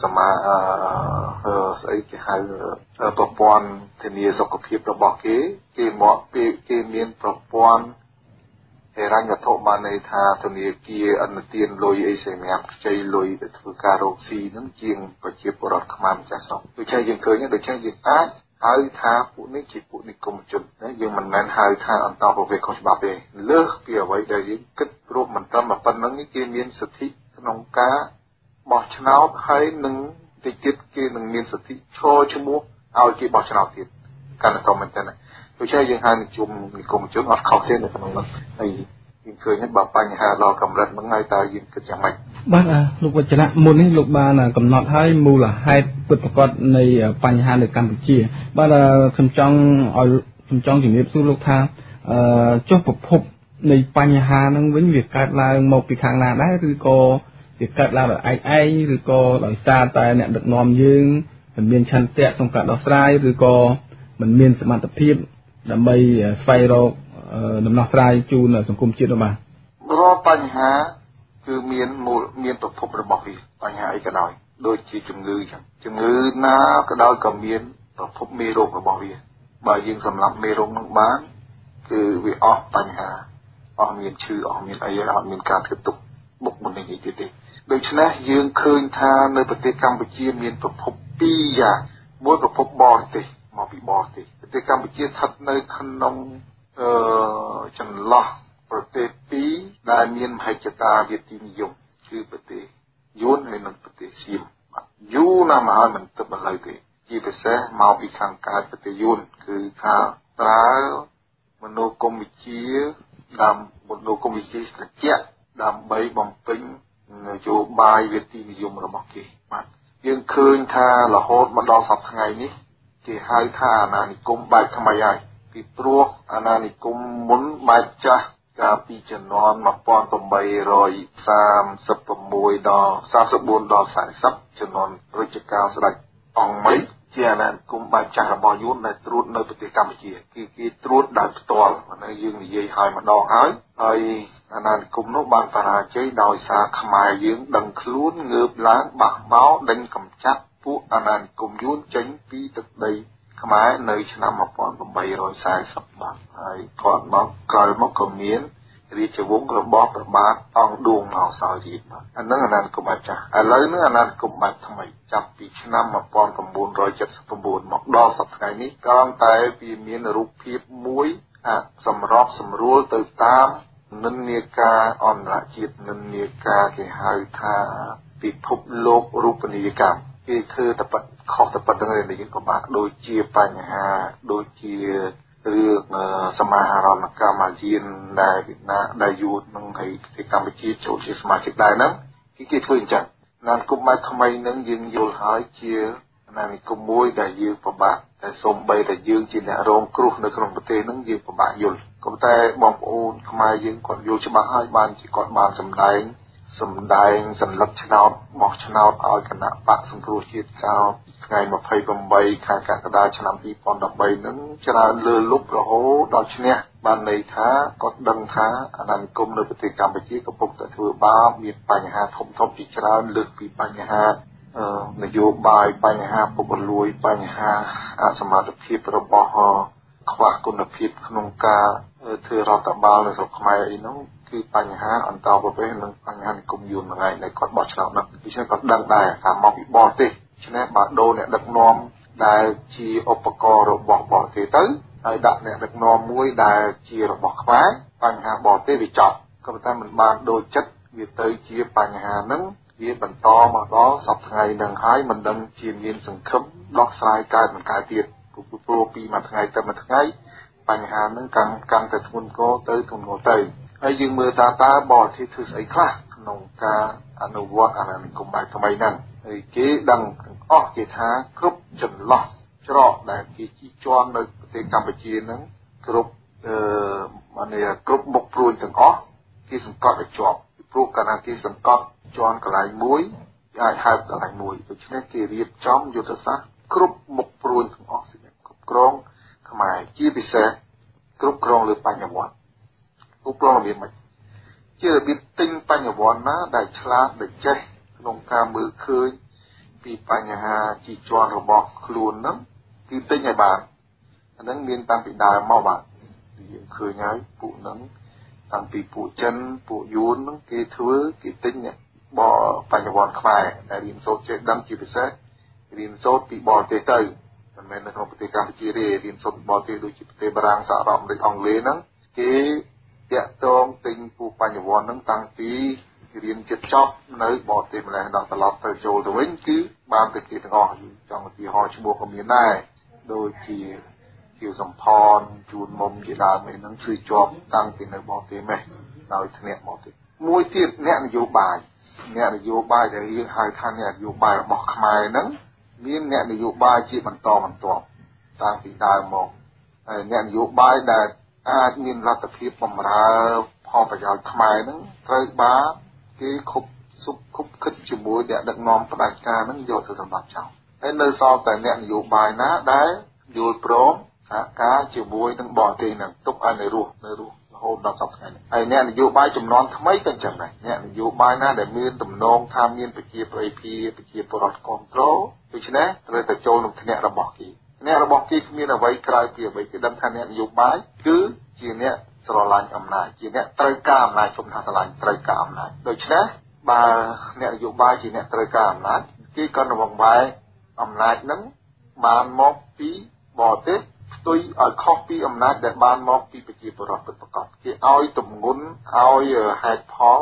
ស្អីគេហៅប្រព័ន្ធធានាសុខភាពរបស់គេមានប្រព័ន្ធហិរញ្ញវត្ថុបានន័យថាធនាគារអនុទានលុយអីសម្រាប់ខ្ចីលុយទៅធ្វើការរកស៊ីហ្នឹងជាងប្រជាពលរដ្ឋខ្មែរម្ចាស់ស្រុកដូច្នេះយើងឃើញដូច្នេះយើងអាចហៅថាពួកនេះជាពួកនិគមជនណាយើងមិនមែនហៅថាអន្តោប្រវេសន៍ខុសច្បាប់ទេលើសពីអ្វីដែលយើងគិតព្រោះមិនត្រឹមតែប៉ុណ្្នឹងគេមានសិទ្ធិក្នុងការបោះឆ្នោតហើយនឹងតិចទៀតគេនឹងមានសិទ្ធិឈរឈ្មោះឲ្យគេបោះឆ្នោតទៀតកាន់តែមែនតើដូច្នេះយើងហៅនិគមជនអត់ខុសទេនៅក្នុងនោះហើយយើងឃើញបើបញ្ហាដល់កម្រិតហ្នឹងហើយតើយើងគិតយ៉ាងម៉េចបាទលោកវចនៈមុននេះលោកបានកំណត់ឲ្យមូលហេតុពិតប្រាកដនៃបញ្ហានៅកម្ពុជាបាទខ្ញុំចង់ឲ្យខ្ញុំចង់ជំរាបសួរលោកថាចុះប្រភពនៃបញ្ហាហ្នឹងវិញវាកើតឡើងមកពីខាងណាដែរឬក៏វាកើតឡើងដោយឯងឬក៏ដោយសារតែអ្នកដឹកនាំយើងមិនមានឆន្ទៈក្នុងការដោះស្រាយឬក៏មិនមានសមត្ថភាពដើម្បីស្វែងរកដំណោះស្រាយជូនសង្គមជាតិរបស់រាល់បញ្ហាគឺមានប្រភពរបស់វាបញ្ហាអីក៏ដោយដូចជាជំងឺចឹងជំងឺណាក៏ដោយក៏មានប្រភពមេរោគរបស់វាបើយើងសម្លាប់មេរោគនឹងបានគឺវាអស់បញ្ហាអស់មានឈឺអស់មានអីអត់មានការធ្វើទុកបុកមុននេះទៀតទេដូច្នេះយើងឃើញថានៅប្រទេសកម្ពុជាមានប្រភព2យ៉ាងមួយប្រភពបរទេសមកពីបរទេសប្រទេសកម្ពុជាស្ថិតនៅក្នុងចន្លោះប្រទេស2ដែលមានមហិច្ឆតាវិទ្យានិយមគឺប្រទេសយួនហើយនិងប្រទេសសៀមយូរណាស់មកហើយមិនទឹកបន្លៅទេជាពិសេសមកពីខាងកើតប្រទេសយួនគឺថាប្រើមនោគមវិជ្ជាត្រជាក់ដើម្បីបំពេញនយោបាយវិទ្យានិយមរបស់គេបាទយើងឃើញថារហូតមកដល់សប្តាហ៍ថ្ងៃនេះគេហៅថាអាណានិគមបែបថ្មីហើយពីព្រោះអាណានិគមមុនបែបចាស់កាលពីជំនាន់1836ដល់34ដល់40ជំនាន់រជ្ជកាលស្ដេចអង្គមីជាអាណានិគមបែបចាស់របស់យួនដែលត្រួតនៅប្រទេសកម្ពុជាគឺគេត្រួតដោយផ្ទាល់នៅយើងនិយាយឲ្យម្ដងហើយអាណានិគមនោះបានបរាជ័យដោយសារខ្មែរយើងដឹងខ្លួនងើបឡើងបះបោដេញកម្ចាត់ពួកអាណានិគមយួនចេញពីទឹកដីខ្មែរនៅឆ្នាំ1840បាទហើយគាត់មកក្រោយមកក៏មានរាជវង្សរបស់ព្រះបាទអង្គឌួងមកសោយរាជបាទអានឹងអាណានិគមបែបចាស់ឥឡូវនេះអាណានិគមបែបថ្មីចាប់ពីឆ្នាំ1979មកដល់សប្តាហ៍នេះគ្រាន់តែវាមានរូបភាពមួយសម្របសម្រួលទៅតាមនិន្នាការអន្តរជាតិនិន្នាការគេហៅថាពិភពលោករូបនីយកម្មគេធ្វើតែប៉ិតខុសតែប៉ិតហ្នឹងនេះក៏បាក់ដូចជាបញ្ហាដូចជារឿងសមាហរណកម្មអាស៊ានដែលវៀតណាមដែលយួននឹងឲ្យប្រទេសកម្ពុជាចូលជាសមាជិកដែរហ្នឹងគេធ្វើអញ្ចឹងអាណានិគមបែបថ្មីហ្នឹងយើងយល់ហើយជាអាណានិគមមួយដែលយើងពិបាកតែសូម្បីតែយើងជាអ្នករងគ្រោះនៅក្នុងប្រទេសហ្នឹងយើងពិបាកយល់ក៏តែបងប្អូនខ្មែរយើងគាត់យល់ច្បាស់ហើយបានជាគាត់បានសម្ដែងសញ្ញាឆ្នោតបោះឆ្នោតឲ្យគណៈបកសង្គ្រោះជាតិចោលថ្ងៃ28ខែកក្កដាឆ្នាំ2013ហ្នឹងច្រើនលើលុបរហូតដល់ឈ្នះបានន័យថាគាត់ដឹងថាអាណានិគមនៅប្រទេសកម្ពុជាកំពុងតែធ្វើបាបមានបញ្ហាធំៗជាច្រើនលើកពីបញ្ហានយោបាយបញ្ហាពុករលួយបញ្ហាអសមត្ថភាពរបស់ខ្វះគុណភាពក្នុងការធ្វើរដ្ឋបាលនៅស្រុកខ្មែរអីហ្នឹងគឺបញ្ហាអន្តរប្រវេសន៍និងបញ្ហានិគមយួនហ្នឹងឯងដែលគាត់បោះឆ្នោតហ្នឹងដូច្នេះគាត់ដឹងដែរថាមកពីបរទេសដូច្នេះបើដូរអ្នកដឹកនាំដែលជាឧបករណ៍របស់បរទេសទៅហើយដាក់អ្នកដឹកនាំមួយដែលជារបស់ខ្មែរបញ្ហាបរទេសវាចប់ក៏ប៉ុន្តែមិនបានដូរចិត្តវាទៅជាបញ្ហាហ្នឹងវាបន្តមកដល់សប្តាហ៍ថ្ងៃហ្នឹងហើយមិនដឹងជាមានសង្ឃឹមដោះស្រាយកើតមិនកើតទៀតព្រោះពីមួយថ្ងៃទៅមួយថ្ងៃបញ្ហាហ្នឹងកាន់តែធ្ងន់ធ្ងរទៅហើយយើងមើលតើបរទេសធ្វើស្អីខ្លះក្នុងការអនុវត្តអាណានិគមបែបថ្មីហ្នឹងហើយគេដឹងទាំងអស់គេថាគ្រប់ចន្លោះច្រកដែលគេជិះជាន់នៅប្រទេសកម្ពុជាហ្នឹងគ្រប់មុខព្រួយទាំងអស់គេសង្កត់ឲ្យជាប់ព្រោះកាលណាគេសង្កត់ជាន់កន្លែងមួយគេអាចហើបកន្លែងមួយដូច្នេះគេរៀបចំយុទ្ធសាស្ត្រគ្រប់មុខព្រួយទាំងអស់គ្រប់គ្រងខ្មែរជាពិសេសគ្រប់គ្រងលើបញ្ញវន្តគ្រប់គ្រងរបៀបម៉េចជារបៀបទិញបញ្ញវន្តណាដែលឆ្លាតដែលចេះក្នុងការមើលឃើញពីបញ្ហាជីជាន់របស់ខ្លួនហ្នឹងគឺទិញឲ្យបានអាហ្នឹងមានតាំងពីដើមមកបាទយើងឃើញហើយពួកហ្នឹងតាំងពីពួកចិនពួកយួនហ្នឹងគេទិញបញ្ញវន្តខ្មែរដែលរៀនសូត្រចេះដឹងជាពិសេសរៀនសូត្រពីបរទេសទៅមិនមែននៅក្នុងប្រទេសកម្ពុជាទេរៀនសូត្រពីបរទេសដូចជាប្រទេសបារាំងសហរដ្ឋអាមេរិកអង់គ្លេសហ្នឹងគេតាក់ទងទិញពួកបញ្ញវន្តហ្នឹងតាំងពីរៀនជិតចប់នៅបរទេសម្លេះដល់ត្រឡប់ទៅចូលទៅវិញគឺបានទៅគេទាំងអស់ចង់ឧទាហរណ៍ឈ្មោះក៏មានដែរដូចជាជាសំផនជួនមុំជាដើមឯហ្នឹងគឺជាប់តាំងពីនៅបរទេម៉េះដោយធ្នាក់បរទេសមួយទៀតអ្នកនយោបាយដែលយើងហៅថាអ្នកនយោបាយរបស់ខ្មែរហ្នឹងមានអ្នកនយោបាយជាបន្តតាំងពីដើមមកអ្នកនយោបាយដែលអាចមានលទ្ធភាពបម្រើផលប្រយោជន៍ខ្មែរហ្នឹងត្រូវបានគេខុបខិតជាមួយអ្នកដឹកនាំផ្ដាច់ការហ្នឹងយកទៅសម្រាប់ចោលហើយនៅសល់តែអ្នកនយោបាយណាដែលយល់ព្រមសហការជាមួយនឹងបរទេសហ្នឹងទុកឲ្យនៅរស់រហូតដល់សប្តាហ៍នេះហើយអ្នកនយោបាយចំនួនថ្មីក៏ចឹងដែរអ្នកនយោបាយណាដែលមានទំនងថាមានប្រជាប្រិយភាពប្រជាពលរដ្ឋគ្រប់គ្រងដូច្នេះត្រូវតែចូលក្នុងថ្នាក់របស់គេអ្នករបស់គេគ្មានអ្វីក្រៅពីអ្វីគេដឹងថាអ្នកនយោបាយគឺជាអ្នកស្រឡាញ់អំណាចជាអ្នកត្រូវការអំណាចខ្ញុំថាស្រឡាញ់ត្រូវការអំណាចដូច្នេះបើអ្នកនយោបាយជាអ្នកត្រូវការអំណាចគេក៏នឹងបង្វែរអំណាចនឹងបានមកពីបរទេសផ្ទុយឲ្យខុសពីអំណាចដែលបានមកពីប្រជាពលរដ្ឋពិតប្រាកដគេឲ្យទម្ងន់ឲ្យហេតុផល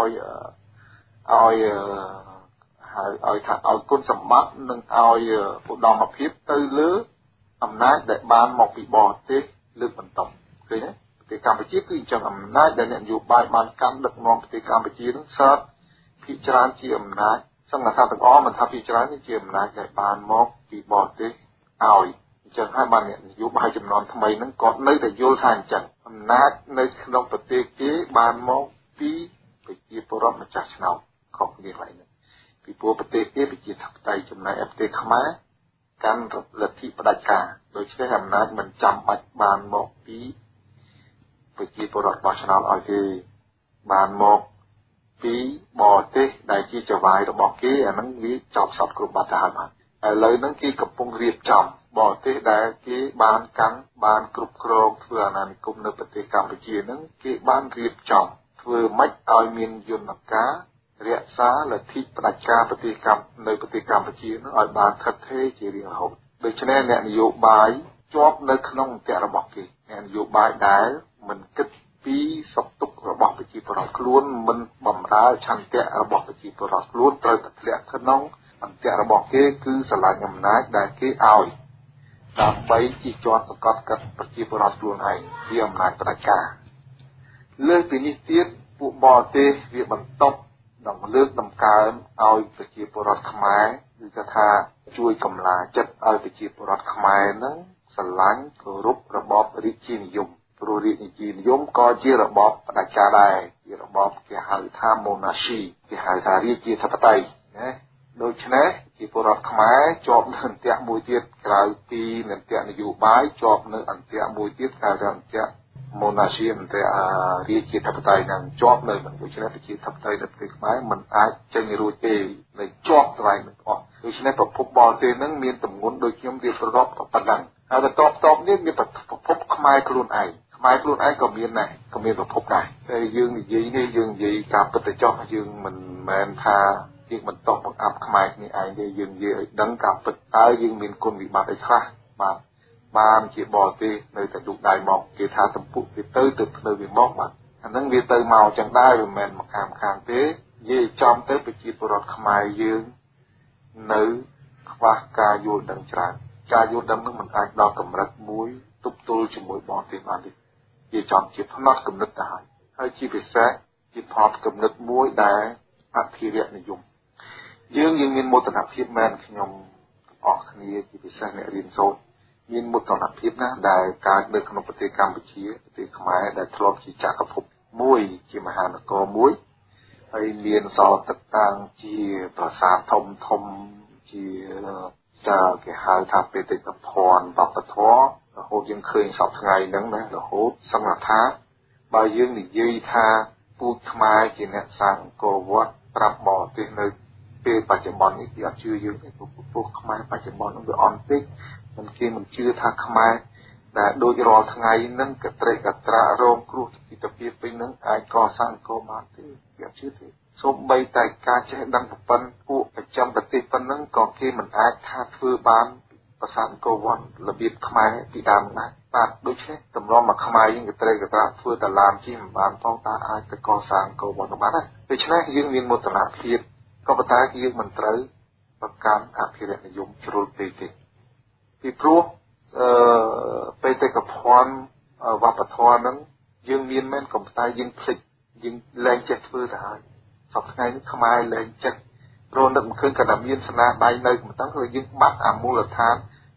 ឲ្យថាឲ្យគុណសម្បត្តិនិងឲ្យឧត្តមភាពទៅលើអំណាចដែលបានមកពីបរទេសលើកបន្តឃើញទេប្រទេសកម្ពុជាគឺអញ្ចឹងអំណាចដែលអ្នកនយោបាយបានកាន់ដឹកនាំប្រទេសកម្ពុជានឹងសតភាគច្រើនជាអំណាចសង្ឃថាទាំងអស់មិនថាភាគច្រើនជាអំណាចដែលបានមកពីបរទេសឲ្យអញ្ចឹងហើយបានអ្នកនយោបាយចំនួនថ្មីហ្នឹងគាត់នៅតែយល់ថាអញ្ចឹងអំណាចនៅក្នុងប្រទេសគេបានមកពីប្រជាពលរដ្ឋម្ចាស់ឆ្នោតខុសគ្នាហើយនេះពីព្រោះប្រទេសគេប្រជាធិបតេយ្យចំណែកប្រទេសខ្មែរកាន់លទ្ធិផ្ដាច់ការដូច្នេះអំណាចមិនចាំបាច់បានមកពីប្រជាពលរដ្ឋបោះឆ្នោតឲ្យទេបានមកពីបរទេសដែលជាចៅហ្វាយរបស់គេអាហ្នឹងវាចប់សពគ្រប់បាត់ទៅហើយបាទឥឡូវហ្នឹងគេកំពុងរៀបចំបរទេសដែលគេបានកាន់បានគ្រប់គ្រងធ្វើអាណានិគមនៅប្រទេសកម្ពុជាហ្នឹងគេបានរៀបចំធ្វើម៉េចឲ្យមានយន្តការរក្សាលទ្ធិផ្ដាច់ការប្រទេសនៅប្រទេសកម្ពុជានោះឲ្យបានថិតថេរជារៀងរហូតដូច្នេះអ្នកនយោបាយជាប់នៅក្នុងអន្ទាក់របស់គេអ្នកនយោបាយដែលមិនគិតពីសុខទុក្ខរបស់ប្រជាពលរដ្ឋខ្លួនមិនបំរើឆន្ទៈរបស់ប្រជាពលរដ្ឋខ្លួនត្រូវតែធ្លាក់ក្នុងអន្ទាក់របស់គេគឺស្រឡាញ់អំណាចដែលគេឲ្យដើម្បីជិះជាន់សង្កត់កាត់ប្រជាពលរដ្ឋខ្លួនឯងវាអំណាចផ្ដាច់ការលើសពីនេះទៀតពួកបរទេសវាបន្តនឹងលើកដំកើងឲ្យប្រជាពលរដ្ឋខ្មែរគឺថាជួយកម្លាចិត្តឲ្យប្រជាពលរដ្ឋខ្មែរនឹងស្រឡាញ់គោរពរបបរាជានិយមព្រោះរាជានិយមក៏ជារបបផ្ដាច់ការដែរជារបបគេហៅថា monarchy គេហៅថារាជាធិបតេយ្យណាដូច្នេះជាពលរដ្ឋខ្មែរជាប់នៅអន្ទាក់មួយទៀតក្រៅពីអន្ទាក់នយោបាយជាប់នៅអន្ទាក់មួយទៀតគេហៅថាអន្ទាក់ monarchy អន្ទាក់រាជាធិបតេយ្យនឹងជាប់នៅដូច្នេះប្រជាធិបតេយ្យនៅប្រទេសខ្មែរមិនអាចចេញរួចទេនៅជាប់កន្លែងនោះអស់ដូច្នេះប្រភពបរទេសនឹងមានទម្ងន់ដូចខ្ញុំរៀបរាប់ប៉ុណ្ណឹងហើយបន្តនេះមានប្រភពខ្មែរខ្លួនឯងខ្មែរខ្លួនឯងក៏មានដែរក៏មានប្រភពដែរតែយើងនិយាយនេះយើងនិយាយការពិតទៅចោះយើងមិនមែនថាយើងបន្តបង្អាប់ខ្មែរនេះឯងទេយើងនិយាយឲ្យដឹងការពិតតើយើងមានគុណវិបត្តិអីខ្លះបានជាបរទេសនៅតែឌុបដៃមកគេថាទំពុកវាទៅធ្វើវាមកបាទអាហ្នឹងវាទៅមកចឹងដែរមិនមែនមកខាងទេនិយាយចំទៅប្រជាពលរដ្ឋខ្មែរយើងនៅខ្វះការយល់ដឹងច្រើនការយល់ដឹងនោះមិនអាចដល់កម្រិតមួយទប់ទល់ជាមួយបរទេសបានទេវាចំជាផ្នត់គំនិតទៅហើយជាពិសេសជាផ្នត់គំនិតមួយដែលអភិរក្សនិយមយើងមានមោទនភាពមែនខ្ញុំអស់គ្នាជាពិសេសអ្នករៀនសូត្រមានមោទនភាពណាស់ដែលកើតនៅក្នុងប្រទេសកម្ពុជាប្រទេសខ្មែរដែលធ្លាប់ជាចក្រភពមួយជាមហានគរមួយហើយមានសល់ទឹកតាំងជាប្រាសាទធំជាគេហៅថាបេតិកភណ្ឌវប្បធម៌រហូតយើងឃើញសពថ្ងៃហ្នឹងណារហូតសង្ឃថាបើយើងនិយាយថាពូជខ្មែរជាអ្នកសាងអង្គរវត្តប្រាប់បរទេសនៅពេលបច្ចុប្បន្ននេះគេអត់ជឿយើងទេព្រោះខ្មែរបច្ចុប្បន្នហ្នឹងវាអន់ពេកគេមិនជឿថាខ្មែរដែលដូចរាល់ថ្ងៃហ្នឹងកត្រេកកត្រារងគ្រោះពីតាពីពេញហ្នឹងអាចកសាងអង្គរបានទេគេអត់ជឿទេសូម្បីតែការចេះដឹងប្រព័ន្ធពួកប្រចាំប្រទេសប៉ុណ្ណឹងក៏គេមិនអាចថាធ្វើបានប្រាសាទអង្គរវត្តរបៀបខ្មែរពីដើមដែរបាទដូច្នេះតម្រាំមកខ្មែរយើងកត្រេកកត្រាធ្វើតឡានជិះមិនបានផងតើអាចទៅកសាងអង្គរវត្តបានដែរដូច្នេះយើងមានមោទនភាពក៏ប៉ុន្តែយើងមិនត្រូវប្រកាន់អភិរក្សនិយមជ្រុលពេកទេពីព្រោះបេតិកភណ្ឌវប្បធម៌ហ្នឹងយើងមានមែនក៏ប៉ុន្តែយើងភ្លេចយើងលែងចេះធ្វើទៅហើយសប្តាហ៍ថ្ងៃនេះខ្មែរលែងចេះរនឹកមិនឃើញក៏តែមានស្នាដៃនៅមិនដឹងគឺយើងបាត់អាមូលដ្ឋាន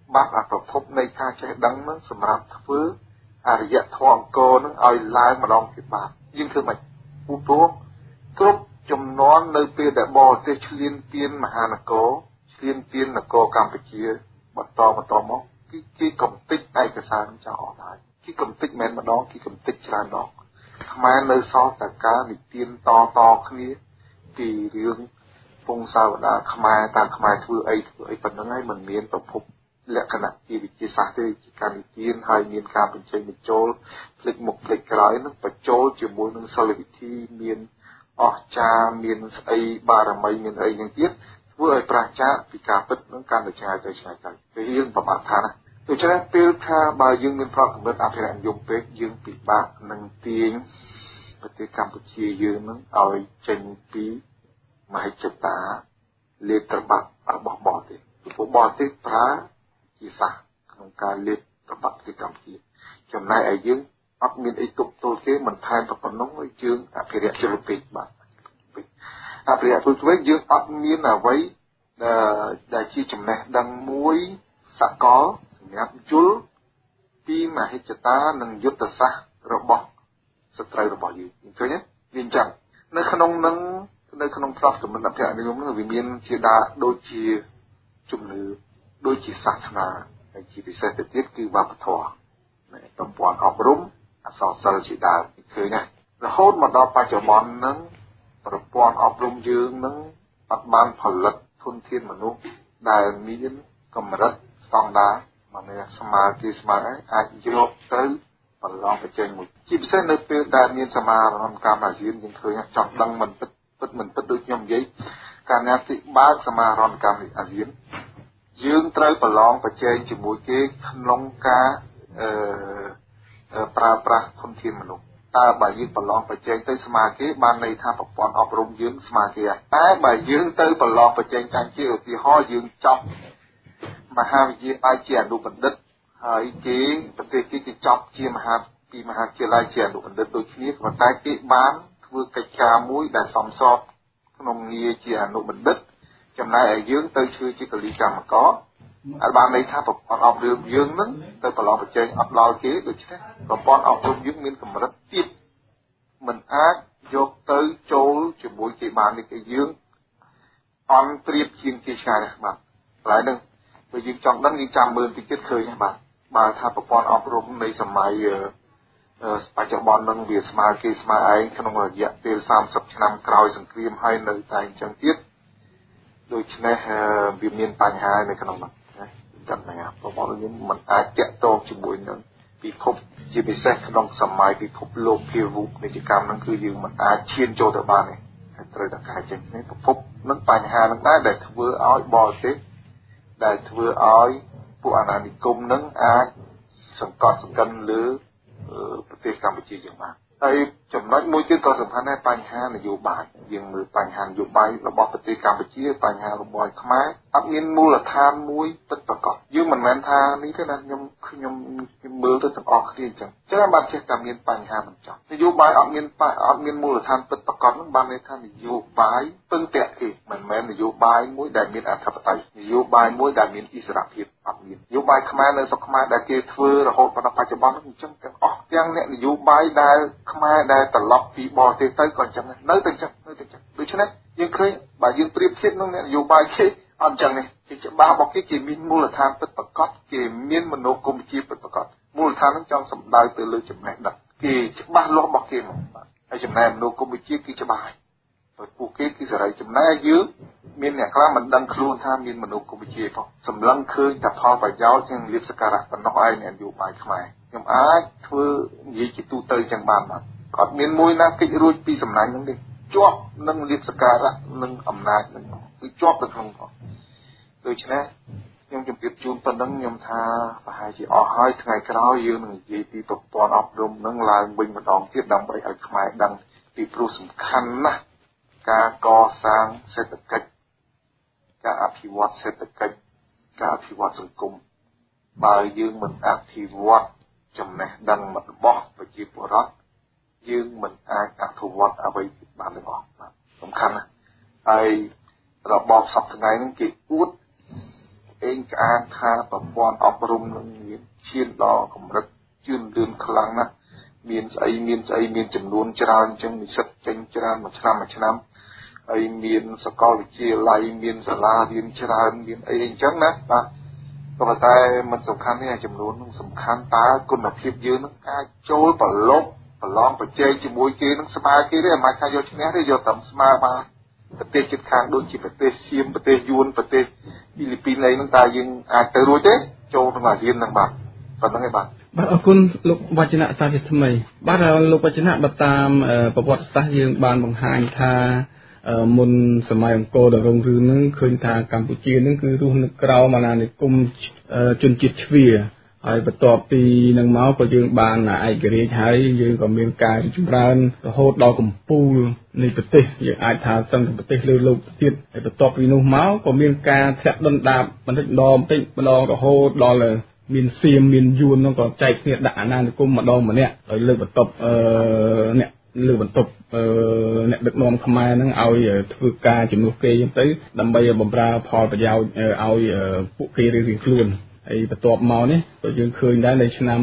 បាត់អប្រភពនៃការចេះដឹងនឹងសម្រាប់ធ្វើអរិយធម៌អង្គរនឹងឲ្យឡើងម្ដងទៀតបាទយើងធ្វើម៉េចព្រោះគ្រប់ចំនួននៅពេលដែលបរទេសឈ្លានពានមហានគរឈ្លានពាននគរកម្ពុជាបន្តមកគេកំទេចឯកសារនឹងចោលអស់ហើយគេកំទេចមិនម្ដងគេកំទេចច្រើនដងខ្មែរនៅសល់តែការនិទានតគ្នាពីរឿងពងសាវតាខ្មែរតើខ្មែរធ្វើអីប៉ុណ្្នឹងហើយមិនមានប្រភពលក្ខណៈជាវិទ្យាសាស្ត្រទេជាការនិទានហើយមានការបញ្ចេញបញ្ចូលផ្លេចមុខផ្លេចក្រោយនឹងបញ្ចូលជាមួយនឹងសិលវិធីមានអស្ចារ្យមានស្អីបារមីមានអីយ៉ាងទៀតធ្វើឲ្យប្រឆាចពីការពិតនឹងកាន់តែឆ្ងាយទៅវាយើងប្រមាថថាណាដូច្នេះពេលថាបើយើងមានប្រកកំណត់អភិរក្សនិយមពេកយើងពិបាកនឹងទាញប្រទេសកម្ពុជាយើងនឹងឲ្យចេញពីមហិច្ឆតាលេបត្របាក់របស់បរទេសពីពួកបរទេសប្រើជាសាសក្នុងការលេបត្របាក់ប្រទេសកម្ពុជាចំណែកឯយើងអត់មានអីទប់ទល់គេមិនថែមប៉ុណ្ណឹងឲ្យយើងអភិរក្សជលពេកបាទអភិរក្សជលពេកយើងអត់មានអ្វីដែលជាចំណេះដឹងមួយសកលសម្រាប់យល់ពីមហិច្ឆតានិងយុទ្ធសាស្ត្ររបស់សត្រូវរបស់យើងឃើញទេវាអញ្ចឹងនៅក្នុងផ្នែកកំណត់អភិរក្សនិយមនោះវាមានជាដាដូចជាជំនឿដូចជាសាសនាហើយជាពិសេសទៅទៀតគឺវប្បធម៌ប្រព័ន្ធអប់រំអក្សរសិល្ប៍ជាដើមឃើញណារហូតមកដល់បច្ចុប្បន្នហ្នឹងប្រព័ន្ធអប់រំយើងហ្នឹងអត់បានផលិតធនធានមនុស្សដែលមានកម្រិតស្តង់ដារមកស្មើគេស្មើអាចយកទៅប្រឡងប្រជែងមួយជាពិសេសនៅពេលដែលមានសមាគមកម្មអាស៊ានយើងឃើញចង់ដឹងមិនពិតដូចខ្ញុំនិយាយកាលណាទីបើកសមាគមកម្មអាស៊ានយើងត្រូវប្រឡងប្រជែងជាមួយគេក្នុងការប្រើប្រាស់ធនធានមនុស្សតើបើយើងប្រឡងប្រជែងទៅស្មើគេបានន័យថាប្រព័ន្ធអប់រំយើងស្មើគេតែបើយើងទៅប្រឡងប្រជែងកាន់ជាឧទាហរណ៍យើងចប់មហាវិទ្យាល័យជាអនុបណ្ឌិតហើយគេប្រទេសគេចប់ជាមហាវិទ្យាល័យជាអនុបណ្ឌិតដូចគ្នាប៉ុន្តែគេបានធ្វើកិច្ចការមួយដែលសមស្របក្នុងងារជាអនុបណ្ឌិតចំណែកឯយើងទៅធ្វើជាកលីកម្មករអាចបានន័យថាប្រព័ន្ធអប់រំយើងនឹងទៅប្រឡងប្រជែងអត់ដល់គេដូច្នេះប្រព័ន្ធអប់រំយើងមានកម្រិតទាបមិនអាចយកទៅចូលជាមួយគេបាននេះគេយើងអន់ព្រៀបជាងគេឆ្ងាយបាទកន្លែងហ្នឹងពេលយើងចង់ដឹងយើងចាំមើលតិចទៀតឃើញបាទបើថាប្រព័ន្ធអប់រំនៃសម័យបច្ចុប្បន្ននឹងវាស្មើគេស្មើឯងក្នុងរយៈពេល30ឆ្នាំក្រោយសង្គ្រាមហើយនៅតែអញ្ចឹងទៀតដូច្នេះវាមានបញ្ហានៅក្នុងនោះណាចាំណាប្រព័ន្ធយើងមិនអាចតាក់ទងជាមួយនឹងពិភពជាពិសេសក្នុងសម័យពិភពលោកភាវូបនីយកម្មហ្នឹងគឺយើងមិនអាចឈានចូលទៅបានទេហើយត្រូវតែការចេញនេះពិភពនឹងបញ្ហានឹងដែរដែលធ្វើឲ្យបរទេសដែលធ្វើឲ្យពួកអាណានិគមនឹងអាចសង្កត់សង្កិនលើប្រទេសកម្ពុជាយើងបានហើយចំណុចមួយទៀតក៏សំខាន់ដែរបញ្ហានយោបាយយើងមើលបញ្ហានយោបាយរបស់ប្រទេសកម្ពុជាបញ្ហារបស់ខ្មែរអត់មានមូលដ្ឋានមួយពិតប្រាកដយើងមិនមែនថានេះទេណាខ្ញុំមើលទៅទាំងអស់គ្នាអញ្ចឹងបានចេះតែមានបញ្ហាមិនចប់នយោបាយអត់មានមូលដ្ឋានពិតប្រាកដហ្នឹងបានន័យថានយោបាយពឹងពាក់គេមិនមែននយោបាយមួយដែលមានអធិបតេយ្យនយោបាយមួយដែលមានឥស្សរភាពអត់មាននយោបាយខ្មែរនៅស្រុកខ្មែរដែលគេធ្វើរហូតដល់បច្ចុប្បន្នហ្នឹងអញ្ចឹងទាំងអស់ទាំងអ្នកនយោបាយដែលខ្មែរដែលត្រឡប់ពីបរទេសទៅក៏អញ្ចឹងនៅតែអញ្ចឹងដូច្នេះយើងឃើញបើយើងប្រៀបធៀបនឹងអ្នកនយោបាយគេអត់អញ្ចឹងនេះគេច្បាស់របស់គេមានមូលដ្ឋានពិតប្រាកដគេមានមនោគមវិជ្ជាពិតប្រាកដមូលដ្ឋានហ្នឹងចង់សម្ដៅទៅលើចំណេះដឹងគេច្បាស់លាស់របស់គេមកបាទហើយចំណែកមនោគមវិជ្ជាគឺច្បាស់ហើយពួកគេគឺសេរីចំណែកយើងមានអ្នកខ្លះមិនដឹងខ្លួនថាមានមនោគមវិជ្ជាផងសម្លឹងឃើញតែផលប្រយោជន៍ជាងលៀបសក្ការៈប៉ុណ្ណោះឯងអ្នកនយោបាយខ្មែរខ្ញុំអាចធ្វើនិយាយជាទូទៅចឹងបានបាទគាត់មានមួយណាគេចរួចពីសំណាញ់ហ្នឹងទេជាប់នឹងលៀបសក្ការៈនឹងអំណាចនឹងគឺជាប់ទៅក្នុងគាត់ដូច្នេះខ្ញុំជម្រាបជូនប៉ុណ្ណឹងខ្ញុំថាប្រហែលជាអស់ហើយថ្ងៃក្រោយយើងនឹងនិយាយពីប្រព័ន្ធអប់រំនឹងឡើងវិញម្ដងទៀតដើម្បីឲ្យខ្មែរដឹងពីព្រោះសំខាន់ណាស់ការកសាងសេដ្ឋកិច្ចការអភិវឌ្ឍសេដ្ឋកិច្ចការអភិវឌ្ឍសង្គមបើយើងមិនអភិវឌ្ឍចំណេះដឹងរបស់ប្រជាពលរដ្ឋយើងមិនអាចអភិវឌ្ឍអ្វីបានទាំងអស់បាទសំខាន់ណាស់ហើយរបបសពថ្ងៃហ្នឹងគេអួតអេងក្អាងថាប្រព័ន្ធអប់រំនឹងមានឈានដល់កម្រិតជឿនលឿនខ្លាំងណាស់មានស្អីមានចំនួនច្រើនអញ្ចឹងនិស្សិតចេញច្រើនមួយឆ្នាំហើយមានសាកលវិទ្យាល័យមានសាលារៀនច្រើនមានអីអញ្ចឹងណាបាទប៉ុន្តែមិនសំខាន់ទេចំនួននឹងសំខាន់តើគុណភាពយើងនឹងអាចចូលប្រឡងប្រជែងជាមួយគេនឹងស្មើគេទេមិនថាយកឈ្នះទេយកតែស្មើបានប្រទេសជិតខាងដូចជាប្រទេសសៀមប្រទេសយួនប្រទេសហ្វីលីពីនអីហ្នឹងតើយើងអាចទៅរួចទេចូលក្នុងអាស៊ានហ្នឹងបាទប៉ុណ្្នឹងឯងបាទបាទអរគុណលោកវចនៈសាជាថ្មីបាទលោកវចនៈបើតាមប្រវត្តិសាស្ត្រយើងបានបង្ហាញថាមុនសម័យអង្គរដ៏រុងរឿងហ្នឹងឃើញថាកម្ពុជាហ្នឹងគឺរស់នៅក្រោមអាណានិគមជនជាតិជ្វាហើយបន្ទាប់ពីនឹងមកក៏យើងបានឯករាជ្យហើយយើងក៏មានការរីកចម្រើនរហូតដល់កំពូលនៃប្រទេសយើងអាចថាសឹងតែប្រទេសលើលោកទៀតហើយបន្ទាប់ពីនោះមកក៏មានការធ្លាក់ដុនដាបបន្តិចម្ដងរហូតដល់មានសៀមមានយួននោះក៏ចែកគ្នាដាក់អាណានិគមម្ដងម្នាក់ហើយលើកបន្ទប់អ្នកដឹកនាំខ្មែរហ្នឹងឲ្យធ្វើការជំនួសគេចឹងទៅដើម្បីបម្រើផលប្រយោជន៍ឲ្យពួកគេរៀងៗខ្លួនហើយបន្ទាប់មកនេះក៏យើងឃើញដែរនៅឆ្នាំ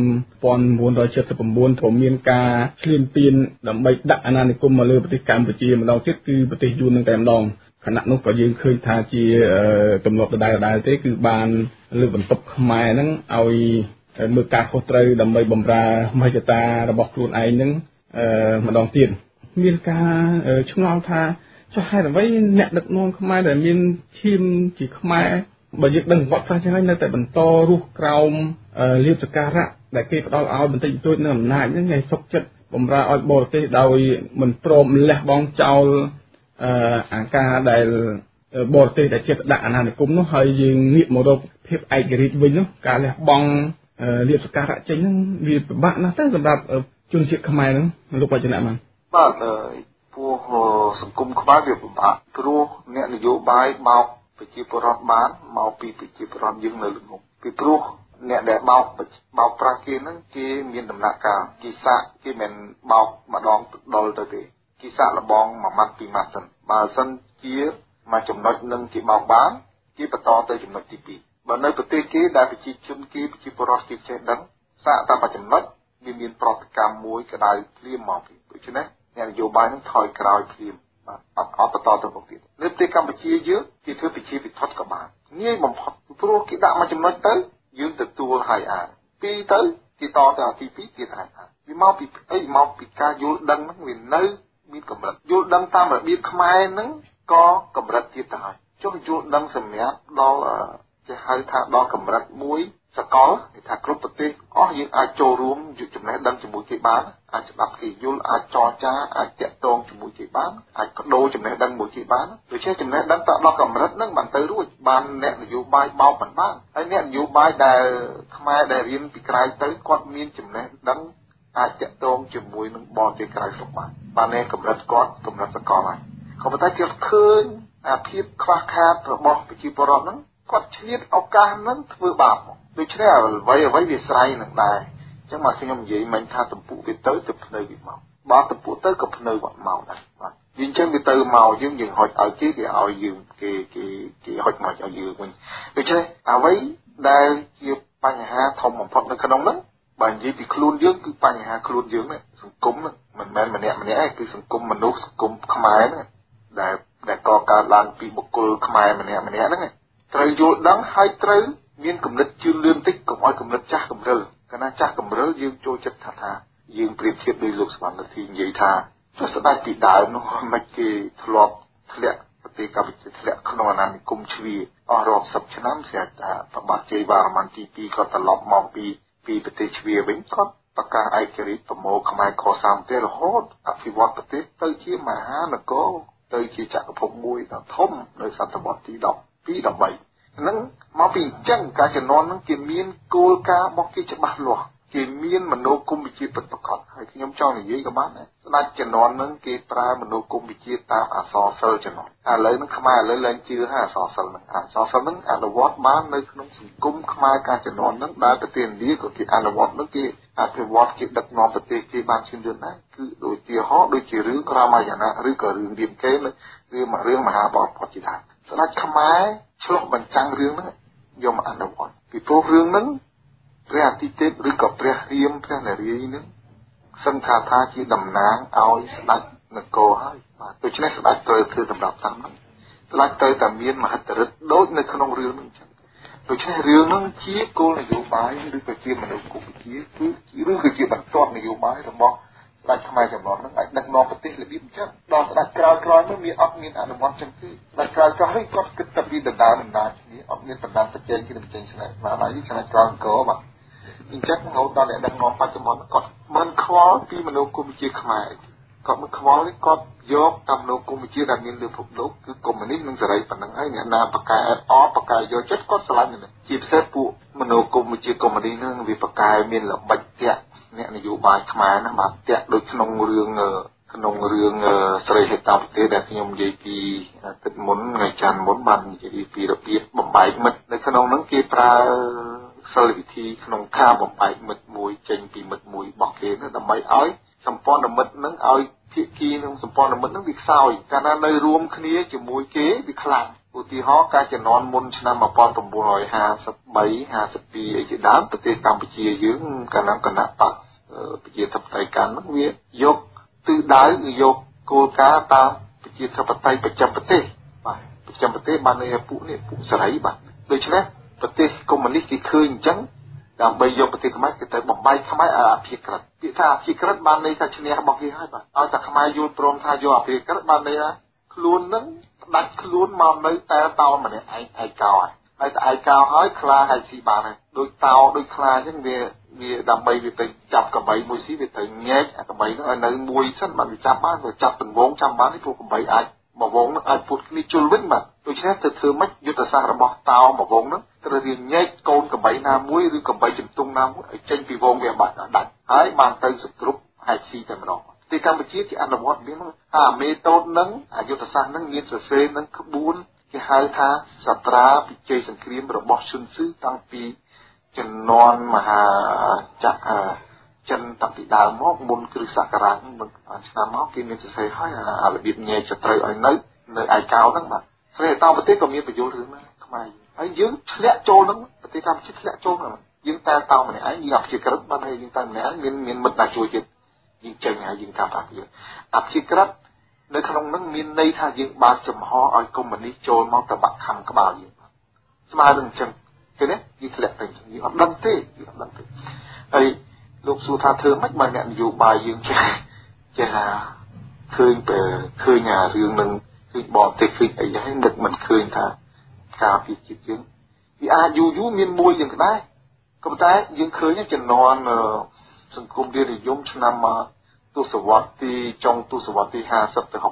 1979ក៏មានការឈ្លានពានដើម្បីដាក់អាណានិគមមកលើប្រទេសកម្ពុជាម្ដងទៀតគឺប្រទេសយួននឹងតែម្ដងខណៈនោះក៏យើងឃើញថាជាទម្លាប់ដដែលទេគឺបានលើកបន្ទប់ខ្មែរហ្នឹងឲ្យមើលការខុសត្រូវដើម្បីបម្រើមហិច្ឆតារបស់ខ្លួនឯងហ្នឹងម្ដងទៀតមានការឆ្ងល់ថាចុះហេតុអ្វីអ្នកដឹកនាំខ្មែរដែលមានឈាមជាខ្មែរបើយើងដឹងប្រវត្តិសាស្ត្រចឹងហើយនៅតែបន្តរស់ក្រោមលៀបសក្ការៈដែលគេផ្ដល់ឲ្យបន្តិចបន្តួចនៅអំណាចហ្នឹងឯងសុខចិត្តបម្រើឲ្យបរទេសដោយមិនព្រមលះបង់ចោលអាការដែលបរទេសដែលចិត្តដាក់អាណានិគមនោះហើយយើងងាកមករកភាពឯករាជ្យវិញនោះការលះបង់លៀបសក្ការៈចេញហ្នឹងវាពិបាកណាស់ទៅសម្រាប់ជនជាតិខ្មែរហ្នឹងលោកវចនៈបានបាទពួកសង្គមខ្មែរវាពិបាកព្រោះអ្នកនយោបាយមកប្រជាពលរដ្ឋបានមកពីប្រជាពលរដ្ឋយើងនៅលើមុខពីព្រោះអ្នកដែលបោកប្រាស់គេហ្នឹងគេមានដំណាក់កាលគេសាកគេមិនបោកម្ដងដល់ទៅទេគេសាកលបងមួយម៉ាត់ពីរម៉ាត់សិនបើសិនជាមួយចំណុចនឹងគេបោកបានគេបន្តទៅចំណុចទី2បើនៅប្រទេសគេដែលប្រជាជនគេប្រជាពលរដ្ឋគេចេះដឹងសាកតែមួយចំណុចវាមានប្រតិកម្មមួយក្តៅភ្លាមមកដូច្នេះអ្នកនយោបាយនឹងថយក្រោយភ្លាមបាទអត់បន្តទៅមុខទៀតនៅប្រទេសកម្ពុជាយើងគេធ្វើពិធីពិធក៏បានងាយបំផុតព្រោះគេដាក់មួយចំណុចទៅយើងទទួលហើយពីរទៅគេតទៅទី2ទៀតហើយវាមកពីអីមកពីការយល់ដឹងហ្នឹងវានៅមានកម្រិតយល់ដឹងតាមរបៀបខ្មែរហ្នឹងក៏កម្រិតទៀតទៅហើយចុះយល់ដឹងសម្រាប់ដល់គេហៅថាដល់កម្រិតមួយសកលគេថាគ្រប់ប្រទេសអស់យើងអាចចូលរួមយកចំណេះដឹងជាមួយគេបានអាចស្ដាប់គេយល់អាចចរចាអាចតាក់ទងជាមួយគេបានអាចបដូរចំណេះដឹងមួយគេបានដូច្នេះចំណេះដឹងទៅដល់កម្រិតហ្នឹងបានទៅរួចបានអ្នកនយោបាយបោកបានហើយអ្នកនយោបាយដែលខ្មែរដែលរៀនពីក្រៅទៅគាត់មានចំណេះដឹងអាចតាក់ទងជាមួយនឹងបរទេសក្រៅស្រុកបាននេះកម្រិតគាត់កម្រិតសកលហើយក៏ប៉ុន្តែគេឃើញអាភាពខ្វះខាតរបស់ប្រជាពលរដ្ឋហ្នឹងគាត់ឆ្លៀតឱកាសហ្នឹងធ្វើបាបដូច្នេះអ្វីវាស្រ័យនឹងដែរអញ្ចឹងមកខ្ញុំនិយាយមិញថាទំពុកវាទៅភ្នៅវាមកបើទំពុកទៅក៏ភ្នៅគាត់មកដែរបាទយើងអញ្ចឹងវាទៅមកយើងហុចឲ្យគេឲ្យយើងគេហុចមកឲ្យយើងវិញដូច្នេះអ្វីដែលជាបញ្ហាធំបំផុតនៅក្នុងហ្នឹងបើនិយាយពីខ្លួនយើងគឺបញ្ហាខ្លួនយើងនេះសង្គមហ្នឹងមិនមែនម្នាក់ឯងគឺសង្គមមនុស្សសង្គមខ្មែរហ្នឹងដែលកកើតឡើងពីបុគ្គលខ្មែរម្នាក់ហ្នឹងត្រូវយល់ដឹងហើយត្រូវមានគំនិតជឿនលឿនតិចកុំឲ្យគំនិតចាស់កម្រិលកាលណាចាស់កម្រិលយើងចូលចិត្តថាយើងប្រៀបធៀបដោយលោកស្វណ្ណធីនិយាយថាចុះស្ដេចពីដើមនោះមិនគេធ្លាប់ធ្លាក់ប្រទេសកម្ពុជាធ្លាក់ក្នុងអាណានិគមជ្វាអស់រាប់សិបឆ្នាំស្រាប់តែប្របាទជ័យវរ្ម័នទី2ក៏ត្រឡប់មកពីប្រទេសជ្វាវិញគាត់ប្រកាសឯករាជ្យប្រមូលខ្មែរខសាមទេរហូតអភិវឌ្ឍប្រទេសទៅជាមហានគរទៅជាចក្រភពមួយដ៏ធំនៅសតវត្សទី12 13ហ្នឹងមកពីអញ្ចឹងការជំនាន់ហ្នឹងគេមានគោលការណ៍របស់គេច្បាស់លាស់គេមានមនោគមវិជ្ជាពិតប្រាកដហើយខ្ញុំចង់និយាយក៏បានដែរស្ដេចជំនាន់ហ្នឹងគេប្រើមនោគមវិជ្ជាតាមអក្សរសិល្ប៍ជំនាន់ឥឡូវហ្នឹងខ្មែរឥឡូវឡើងជឿហើយអក្សរសិល្ប៍ហ្នឹងអនុវត្តបាននៅក្នុងសង្គមខ្មែរការជំនាន់ហ្នឹងដែលប្រទេសឥណ្ឌាក៏គេអនុវត្តហ្នឹងគេអភិវឌ្ឍគេដឹកនាំប្រទេសគេបានជឿនលឿនដែរគឺដូចជារឿងរាមាយណៈឬក៏រឿងរាមកេរ្តិ៍រឿងមហាಭಾរតជាដើមស្ដេចខ្មែរឆ្លុះបញ្ចាំងរឿងហ្នឹងយកមកអនុវត្តពីព្រោះរឿងហ្នឹងព្រះអាទិទេពឬក៏ព្រះរាមព្រះនារីហ្នឹងសឹងថាជាតំណាងឲ្យស្ដេចនគរហើយបាទដូច្នេះស្ដេចត្រូវធ្វើសម្រាប់តាមហ្នឹងស្ដេចត្រូវតែមានមហិទ្ធិឫទ្ធិដូចនៅក្នុងរឿងហ្នឹងចឹងដូច្នេះរឿងហ្នឹងជាគោលនយោបាយឬក៏ជាមនោគមវិជ្ជាគឺជាបន្ទាត់នយោបាយរបស់ស្ដេចខ្មែរចំនួនហ្នឹងអាចដឹកនាំប្រទេសរបៀបអញ្ចឹងដល់ស្ដេចក្រោយនោះមានអត់មានអនុវត្តចឹងទេស្ដេចក្រោយនេះគាត់គិតតែពីដណ្ដើមអំណាចនេះអត់មានបណ្ដាប្រជែងគ្នាប្រជែងឆ្នៃស្នាដៃឆ្នៃក្រោយអង្គរបាទអញ្ចឹងរហូតដល់អ្នកដឹកនាំបច្ចុប្បន្នគាត់មិនខ្វល់ពីមនោគមវិជ្ជាខ្មែរគាត់មិនខ្វល់ទេគាត់យកតាមមនោគមវិជ្ជាដែលមានលើពិភពលោកគឺកុម្មុយនីសនិងសេរីប៉ុណ្ណឹងហើយអ្នកណាបកកែអបកកែយកចិត្តគាត់ឆ្លាញ់ហ្នឹងជាពិសេសពួកមនោគមវិជ្ជាកុម្មុយនីសហ្នឹងវាបកកែមានល្បិចតាក់អ្នកនយោបាយខ្មែរហ្នឹងបាទតាក់ដូចក្នុងរឿងស្រីហេតុប្រទេសដែលខ្ញុំនិយាយពីទឹកមុនថ្ងៃច័ន្ទមុនបាននិយាយពីរបៀបបំបែកមិត្តនៅក្នុងហ្នឹងគេប្រើសិលវិធីក្នុងការបំបែកមិត្តមួយចេញពីមិត្តមួយរបស់គេនោះដើម្បីឲ្យសម្ព័ន្ធមិត្តនឹងឲ្យភាគីនឹងសម្ព័ន្ធមិត្តនឹងវាខ្សោយកាលណានៅរួមគ្នាជាមួយគេវាខ្លាំងឧទាហរណ៍ការជំនាន់មុនឆ្នាំ1953 52អីជាដើមប្រទេសកម្ពុជាយើងកាលណាគណៈបកប្រជាធិបតេយ្យកាន់នោះវាយកទិសដៅយកគោលការណ៍តាមប្រជាធិបតេយ្យប្រចាំប្រទេសបាទប្រចាំប្រទេសបានន័យពួកនេះពួកសេរីបាទដូច្នេះប្រទេសកុម្មុយនីសគេឃើញអញ្ចឹងដើម្បីយកប្រទេសខ្មែរគេទៅបំបែកខ្មែរឲ្យអភិក្រិតពាក្យថាអភិក្រិតបានន័យថាឈ្នះរបស់គេហើយបាទឲ្យតែខ្មែរយល់ព្រមថាយកអភិក្រិតបានន័យថាខ្លួននឹងផ្ដាច់ខ្លួនមកនៅតែតោម្នាក់ឯកោហើយតែឯកោហើយខ្លាហើយស៊ីបានហើយដូចតោដូចខ្លាអញ្ចឹងវាដើម្បីវាទៅចាប់កបីមួយស៊ីវាទៅញែកអាកបីនោះឲ្យនៅមួយសិនបានវាចាប់បានវាចាប់ទាំងវងចាំបាននេះព្រោះកបីអាចមកវងនោះអាចពុតគ្នាជុលវិញបាទដូច្នេះទៅធ្វើម៉េចយុទ្ធសាស្ត្ររបស់តោមកវងនោះត្រូវរៀងញែកកូនកបីណាមួយឬកបីជំទង់ណាមួយឲ្យចេញពីវងវាបាត់ដាច់ហើយបានទៅសគ្រប់ហើយស៊ីតែម្ដងទីកម្ពុជាជាអនុវត្តវាហ្នឹងអាមេតូតហ្នឹងអាយុទ្ធសាស្ត្រហ្នឹងមានសរសេរនឹងក្បួនគេហៅថាសត្រាពិជ័យសង្គ្រាមរបស់ឈុនស៊ឺតាំងពីជំនាន់មហាចក្រចិនតាំងពីដើមមកមុនគ្រិស្តសករាជឆ្នាំមកគេមានសរសេរឲ្យអារបៀបញែកសត្រូវឲ្យនៅឯកោហ្នឹងបាទស្រីតោប្រទេសក៏មានបញ្យល់រឿងហ្នឹងខ្មែរហើយយើងធ្លាក់ចូលហ្នឹងប្រទេសកម្ពុជាធ្លាក់ចូលហ្នឹងយើងតែតោម្នាក់ឯងយើងអភិក្រិតបានហើយយើងតែម្នាក់ឯងមានមិត្តណាជួយទៀតយើងចេញហើយយើងតាមថាយើងអភិក្រិតនៅក្នុងហ្នឹងមានន័យថាយើងបើកចំហឲ្យកុម្មុយនីសចូលមកទៅបាក់ខំក្បាលយើងស្មើនឹងអញ្ចឹងឃើញទេយើងធ្លាក់ទៅយើងអត់ដឹងទេហើយលោកសួរថាធ្វើម៉េចបើអ្នកនយោបាយយើងចេះថាឃើញអារឿងនឹងឃើញបរទេសឃើញអីហើយនឹកមិនឃើញថាការពីជាតិយើងវាអាចយូរមានមួយយ៉ាងដែរក៏ប៉ុន្តែយើងឃើញចំនួនសង្គមរាជនិយមឆ្នាំទសវត្សរ៍ទីចុងទសវត្សរ៍ទី50ទៅ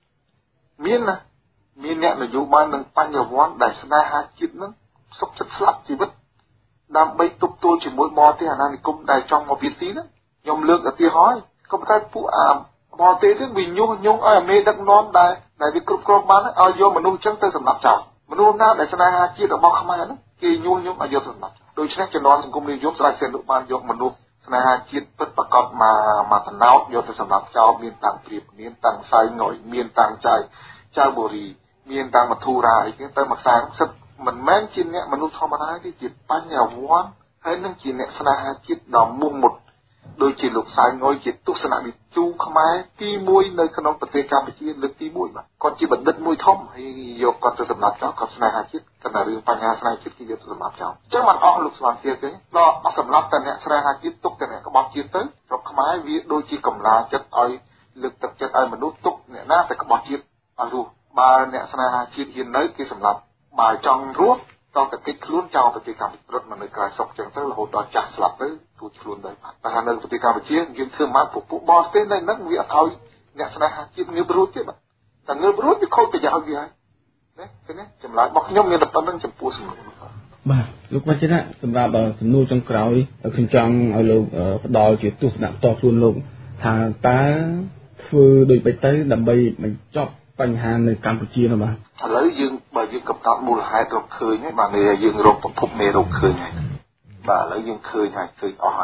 60មានអ្នកនយោបាយនឹងបញ្ញវន្តដែលស្នេហាជាតិនឹងសុខចិត្តស្លាប់ជីវិតដើម្បីទប់ទល់ជាមួយបរទេសអាណានិគមដែលចង់មកវាស៊ីហ្នឹងខ្ញុំលើកឧទាហរណ៍ក៏ប៉ុន្តែពួកបរទេសហ្នឹងវាញុះញង់ឲ្យអាមេដឹកនាំដែលវាគ្រប់គ្រងបានឲ្យយកមនុស្សអញ្ចឹងទៅសម្លាប់ចោលមនុស្សណាដែលស្នេហាជាតិរបស់ខ្មែរហ្នឹងគេញុះញង់ឲ្យយកទៅសម្លាប់ដូច្នេះជំនាន់សង្គមនិយមស្ដេចសៀនលោកបានយកមនុស្សស្នេហាជាតិពិតប្រាកដមកតំណោតយកទៅសម្លាប់ចោលមានតាំងព្រៀបមានតាំងសៃងុយមានតាំងចៅបូរីមានតាំងមធុរាអីទៅមកសាងសិទ្ធមិនមែនជាអ្នកមនុស្សធម្មតាទេជាបញ្ញវន្តហើយនឹងជាអ្នកស្នេហាជាតិដ៏មុះមុតដូចជាលោកសៃងុយជាទស្សនវិទូខ្មែរទី1នៅក្នុងប្រទេសកម្ពុជាលើកទី1បាទគាត់ជាបណ្ឌិតមួយធំហើយយកគាត់ទៅសម្លាប់ចោលគាត់ស្នេហាជាតិគាត់តែរឿងបញ្ហាស្នេហាជាតិគេយកទៅសម្លាប់ចោលអញ្ចឹងមិនអស់លោកស្វាទៀតទេដល់អស់សម្លាប់តែអ្នកស្នេហាជាតិទុកតែអ្នកក្បត់ជាតិទៅស្រុកខ្មែរវាដូចជាកម្លាចិត្តឲ្យលើកទឹកចិត្តឲ្យមនុស្សទុកអ្នកណាតែក្បត់ជាតិឲ្យរស់បើអ្នកស្នេហាជាតិហ៊ាននៅគេសម្លាប់បើចង់រស់តោះតែគេខ្លួនចោលប្រទេសកម្ពុជារត់មកនៅក្រៅស្រុកចឹងទៅរហូតដល់ចាស់ស្លាប់ទៅទូចខ្លួនទៅតែថានៅប្រទេសកម្ពុជាយើងធ្វើមកពួកបរទេសនៅហ្នឹងវាអត់ឲ្យអ្នកស្នេហាជាតិងើបរួចទេបាទតែងើបរួចវាខូចប្រយោជន៍វាហើយណាឃើញទេចម្លើយរបស់ខ្ញុំមានតែប៉ុណ្្នឹងចំពោះសំណួរបាទលោកវជ្ជៈសម្រាប់សំណួរចុងក្រោយខ្ញុំចង់ឲ្យលោកផ្ដល់ជាទស្សនៈផ្ទាល់ខ្លួនលោកថាតើធ្វើដូចបិទទៅដើម្បីបញ្ចប់បញ្ហានៅកម្ពុជានោះបាទឥឡូវយើងបើយើងកំណត់មូលហេតុរកឃើញហើយបាទយើងរកប្រភពមេរោគឃើញហើយបាទឥឡូវយើងឃើញហើយឃើញអស់ហើយ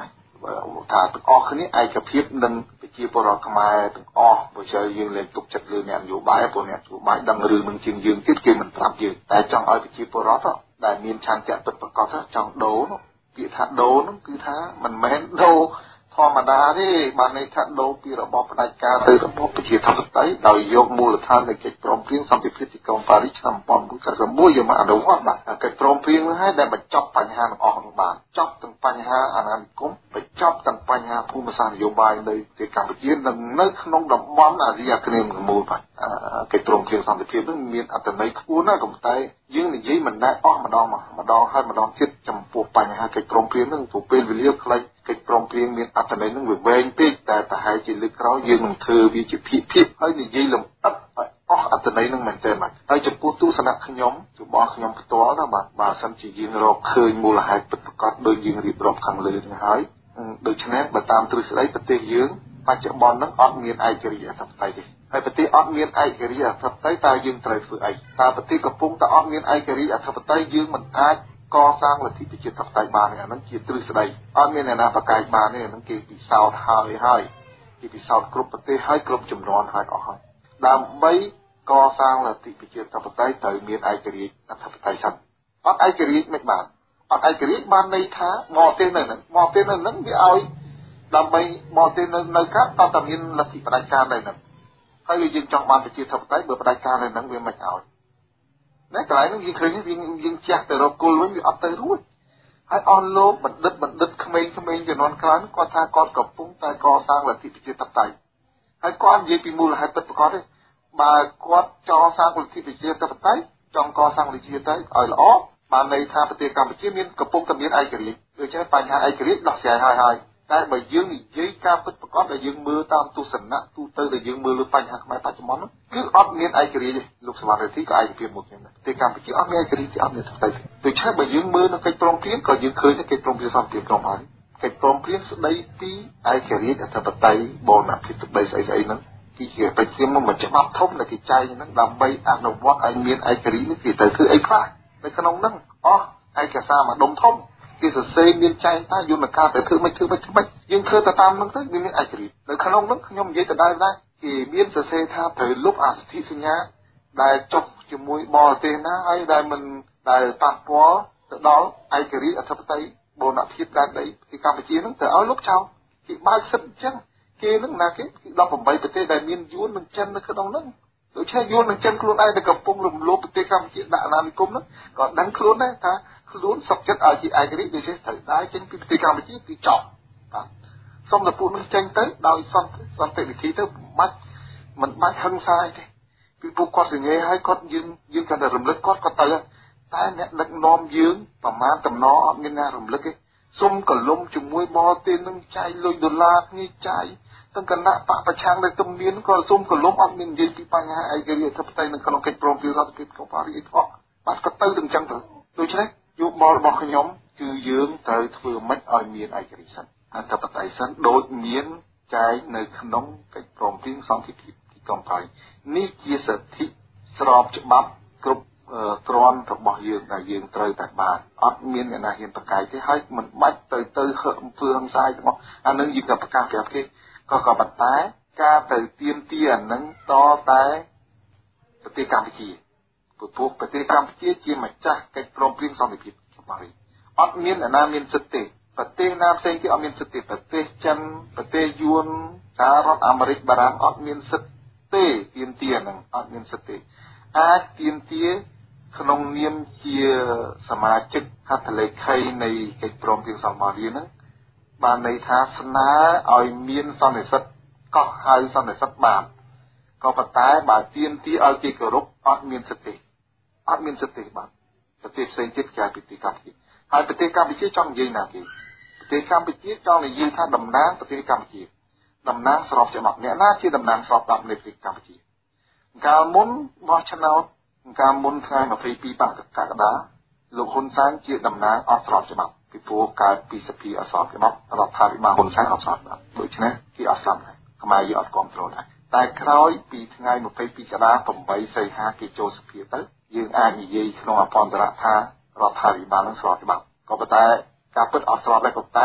ថាទាំងអស់គ្នាឯកភាពនឹងប្រជាពលរដ្ឋខ្មែរទាំងអស់បើជើយើងលេងទុកចិត្តលើអ្នកនយោបាយព្រោះអ្នកនយោបាយដឹងរឿងនឹងជាងយើងទៀតគេមិនប្រាប់យើងតែចង់ឲ្យប្រជាពលរដ្ឋដែលមានឆន្ទៈពិតប្រាកដចង់ដូរពាក្យថាដូរនោះគឺថាមិនមែនដូរធម្មតាទេបានន័យថាដូរពីរបបផ្ដាច់ការទៅរបបប្រជាធិបតេយ្យដោយយកមូលដ្ឋាននៃកិច្ចព្រមព្រៀងសន្តិភាពទីក្រុងប៉ារីសឆ្នាំ1991យកមកអនុវត្តបាទកិច្ចព្រមព្រៀងនោះហើយដែលបញ្ចប់បញ្ហាទាំងអស់នោះបានចប់ទាំងបញ្ហាអាណានិគមបញ្ចប់ទាំងបញ្ហាភូមិសាស្ត្រនយោបាយនៅប្រទេសកម្ពុជានិងនៅក្នុងតំបន់អាស៊ីអាគ្នេយ៍ទាំងមូលបាទកិច្ចព្រមព្រៀងសន្តិភាពនោះមានអត្ថន័យខ្ពស់ណាស់ក៏តែយើងនិយាយមិនដែលអស់ម្ដងហើយម្ដងទៀតចំពោះបញ្ហាកិច្ចព្រមព្រៀងនោះព្រោះពេលវេលាខ្លីកិច្ចព្រមព្រៀងមានអត្ថន័យនឹងវាវែងពេកតែប្រហែលជាលើកក្រោយយើងនឹងធ្វើវាជាភាគហើយនិយាយលម្អិតអស់អត្ថន័យនឹងមែនទែនបាទហើយចំពោះទស្សនៈខ្ញុំរបស់ខ្ញុំផ្ទាល់ណាបាទបើសិនជាយើងរកឃើញមូលហេតុពិតប្រាកដដោយយើងរៀបរាប់ខាងលើនេះហើយដូច្នេះបើតាមទ្រឹស្ដីប្រទេសយើងបច្ចុប្បន្នហ្នឹងអត់មានឯករាជ្យអធិបតេយ្យទេហើយប្រទេសអត់មានឯករាជ្យអធិបតេយ្យតើយើងត្រូវធ្វើអីតើប្រទេសកំពុងតែអត់មានឯករាជ្យអធិបតេយ្យយើងមិនអាចកសាងលទ្ធិប្រជាធិបតេយ្យបានទេអាហ្នឹងជាទ្រឹស្ដីអត់មានអ្នកណាប្រកែកបានទេអាហ្នឹងគេពិសោធន៍ហើយគេពិសោធន៍គ្រប់ប្រទេសហើយគ្រប់ចំនួនហើយអស់ហើយដើម្បីកសាងលទ្ធិប្រជាធិបតេយ្យត្រូវមានឯករាជ្យអធិបតេយ្យសិនអត់ឯករាជ្យមិនបានអត់ឯករាជ្យបានន័យថាមកទេនៅហ្នឹងវាឲ្យដើម្បីមកទេនៅកាត់តើមានលទ្ធិផ្ដាច់ការនៅហ្នឹងហើយយើងចង់បានប្រជាធិបតេយ្យបើផ្ដាច់ការនៅហ្នឹងវាមិនឲ្យណាកន្លែងហ្នឹងយើងឃើញយើងជះទៅរកគល់វិញវាអត់ទៅរួចហើយអស់លោកបណ្ឌិតក្មេងៗជំនាន់ក្រោយគាត់ថាគាត់កំពុងតែកសាងលទ្ធិប្រជាធិបតេយ្យហើយគាត់និយាយពីមូលហេតុពិតប្រាកដទេបើគាត់ចង់សាងលទ្ធិប្រជាធិបតេយ្យចង់កសាងលទ្ធិប្រជាធិបតេយ្យឲ្យល្អបានន័យថាប្រទេសកម្ពុជាមានកំពុងតែមានឯករាជ្យដូច្នេះបញ្ហាឯករាជ្យដោះស្រាយហើយតែបើយើងនិយាយការពិតប្រាកដដែលយើងមើលតាមទស្សនៈទូទៅដែលយើងមើលលើបញ្ហាខ្មែរបច្ចុប្បន្នគឺអត់មានឯករាជ្យទេលោកសវណ្ណរិទ្ធិក៏ឯកភាពមួយខ្ញុំដែរប្រទេសកម្ពុជាអត់មានឯករាជ្យទេអត់មានស្ថិតដូច្នេះបើយើងមើលនៅកិច្ចព្រមព្រៀងក៏យើងឃើញថាកិច្ចព្រមព្រៀងសន្តិភាពក្រុងប៉ារីសកិច្ចព្រមព្រៀងស្ដីពីឯករាជ្យអធិបតេយ្យបូរណភាពទឹកដីស្អីហ្នឹងគឺជាបច្ចេកមួយច្បាប់ធំដែលគេចែងហ្នឹងដើម្បីអនុវត្តឲ្យមានឯករាជ្យនេះគេទៅធ្វើអីខ្លះនៅក្នុងហ្នឹងអស់ឯកសារមួយដុំធំគេសរសេរមានចែងថាយន្តការទៅធ្វើមិនយើងធ្វើទៅតាមហ្នឹងទៅវាមានឯករាជ្យនៅក្នុងហ្នឹងខ្ញុំនិយាយដដែលគេមានសរសេរថាត្រូវលុបអសន្ធិសញ្ញាដែលចុះជាមួយបរទេសណាហើយដែលមិនដែលប៉ះពាល់ទៅដល់ឯករាជ្យអធិបតេយ្យបូរណភាពដែនដីទីកម្ពុជាហ្នឹងទៅឲ្យលុបចោលគេបើកសិទ្ធិអញ្ចឹងគេហ្នឹងណាគេ18ប្រទេសដែលមានយួននិងចិននៅក្នុងហ្នឹងដូច្នេះយួននិងចិនខ្លួនឯងដែលកំពុងរំលោភប្រទេសកម្ពុជាដាក់អាណានិគមហ្នឹងក៏ដឹងខ្លួនដែរថាខ្លួនសុខចិត្តឲ្យជាឯករាជ្យដូច្នេះត្រូវដែរចេញពីប្រទេសកម្ពុជាគឺចប់បាទសូមតែពួកនឹងចេញទៅដោយសន្តិវិធីទៅមិនបាច់ហិង្សាទេពីពួកគាត់សង្ហេឲ្យគាត់យើងគាត់តែរំលឹកគាត់ទៅតែអ្នកដឹកនាំយើងប្រមាណតំណអត់មានណារំលឹកទេសុំកលុំជាមួយបរទេសនឹងចាយលុយដុល្លារគ្នាចាយទាំងគណៈបកប្រឆាំងដែលទំនៀនក៏សុំកលុំអត់មាននិយាយពីបញ្ហាឯករាជ្យអធិបតេយ្យនៅក្នុងកិច្ចព្រមព្រៀងសន្តិភាពក្រុងប៉ារីសអត់បាទក៏ទៅទាំងចឹងទៅដូច្នេះយោបល់របស់ខ្ញុំគឺយើងត្រូវធ្វើម៉េចឲ្យមានឯករាជ្យសិនអធិបតេយ្យសិនដូចមានចែងនៅក្នុងកិច្ចព្រមព្រៀងសន្តិភាពទីក្រុងប៉ារីសនេះជាសិទ្ធិស្របច្បាប់គ្រប់គ្រាន់របស់យើងដែលយើងត្រូវតែបានអត់មានអ្នកណាហ៊ានប្រកែកទេហើយមិនបាច់ទៅធ្វើហិង្សាទាំងអស់អានឹងយើងក៏ប្រកាសប្រាប់គេក៏ប៉ុន្តែការទៅទាមទារអានឹងតតែប្រទេសកម្ពុជាព្រោះប្រទេសកម្ពុជាជាម្ចាស់កិច្ចព្រមព្រៀងសន្តិភាពប៉ារីសអត់មានអ្នកណាមានសិទ្ធិទេប្រទេសណាផ្សេងទៀតអត់មានសិទ្ធិទេប្រទេសចិនប្រទេសយួនសហរដ្ឋអាមេរិកបារាំងអត់មានសិទ្ធិទេទាមទារហ្នឹងអត់មានសិទ្ធិទេអាចទាមទារក្នុងនាមជាសមាជិកហត្ថលេខីនៃកិច្ចព្រមព្រៀងសន្តិភាពហ្នឹងបានន័យថាស្នើឲ្យមានសន្និសិទកោះហៅសន្និសិទបានក៏ប៉ុន្តែបើទាមទារឲ្យគេគោរពអត់មានសិទ្ធិទេបាទប្រទេសផ្សេងទៀតគេពីប្រទេសកម្ពុជាហើយប្រទេសកម្ពុជាចង់និយាយណាគេប្រទេសកម្ពុជាចង់និយាយថាតំណាងប្រទេសកម្ពុជាតំណាងស្របច្បាប់អ្នកណាជាតំណាងស្របច្បាប់នៃប្រទេសកម្ពុជាកាលមុនបោះឆ្នោតកាលមុនថ្ងៃ22កក្កដាលោកហ៊ុនសែនជាតំណាងអត់ស្របច្បាប់ពីព្រោះកើតពីសភាអត់ស្របច្បាប់រដ្ឋាភិបាលហ៊ុនសែនអត់ស្របច្បាប់ដូច្នេះគេអត់ស្លាប់ដែរខ្មែរយើងអត់គ្រប់គ្រងដែរតែក្រោយពីថ្ងៃ22កក្កដា8សីហាគេចូលសភាទៅយើងអាចនិយាយក្នុងអភ័ន្តរៈថារដ្ឋាភិបាលនឹងស្របច្បាប់ក៏ប៉ុន្តែការពិតអត់ស្របដែរក៏តែ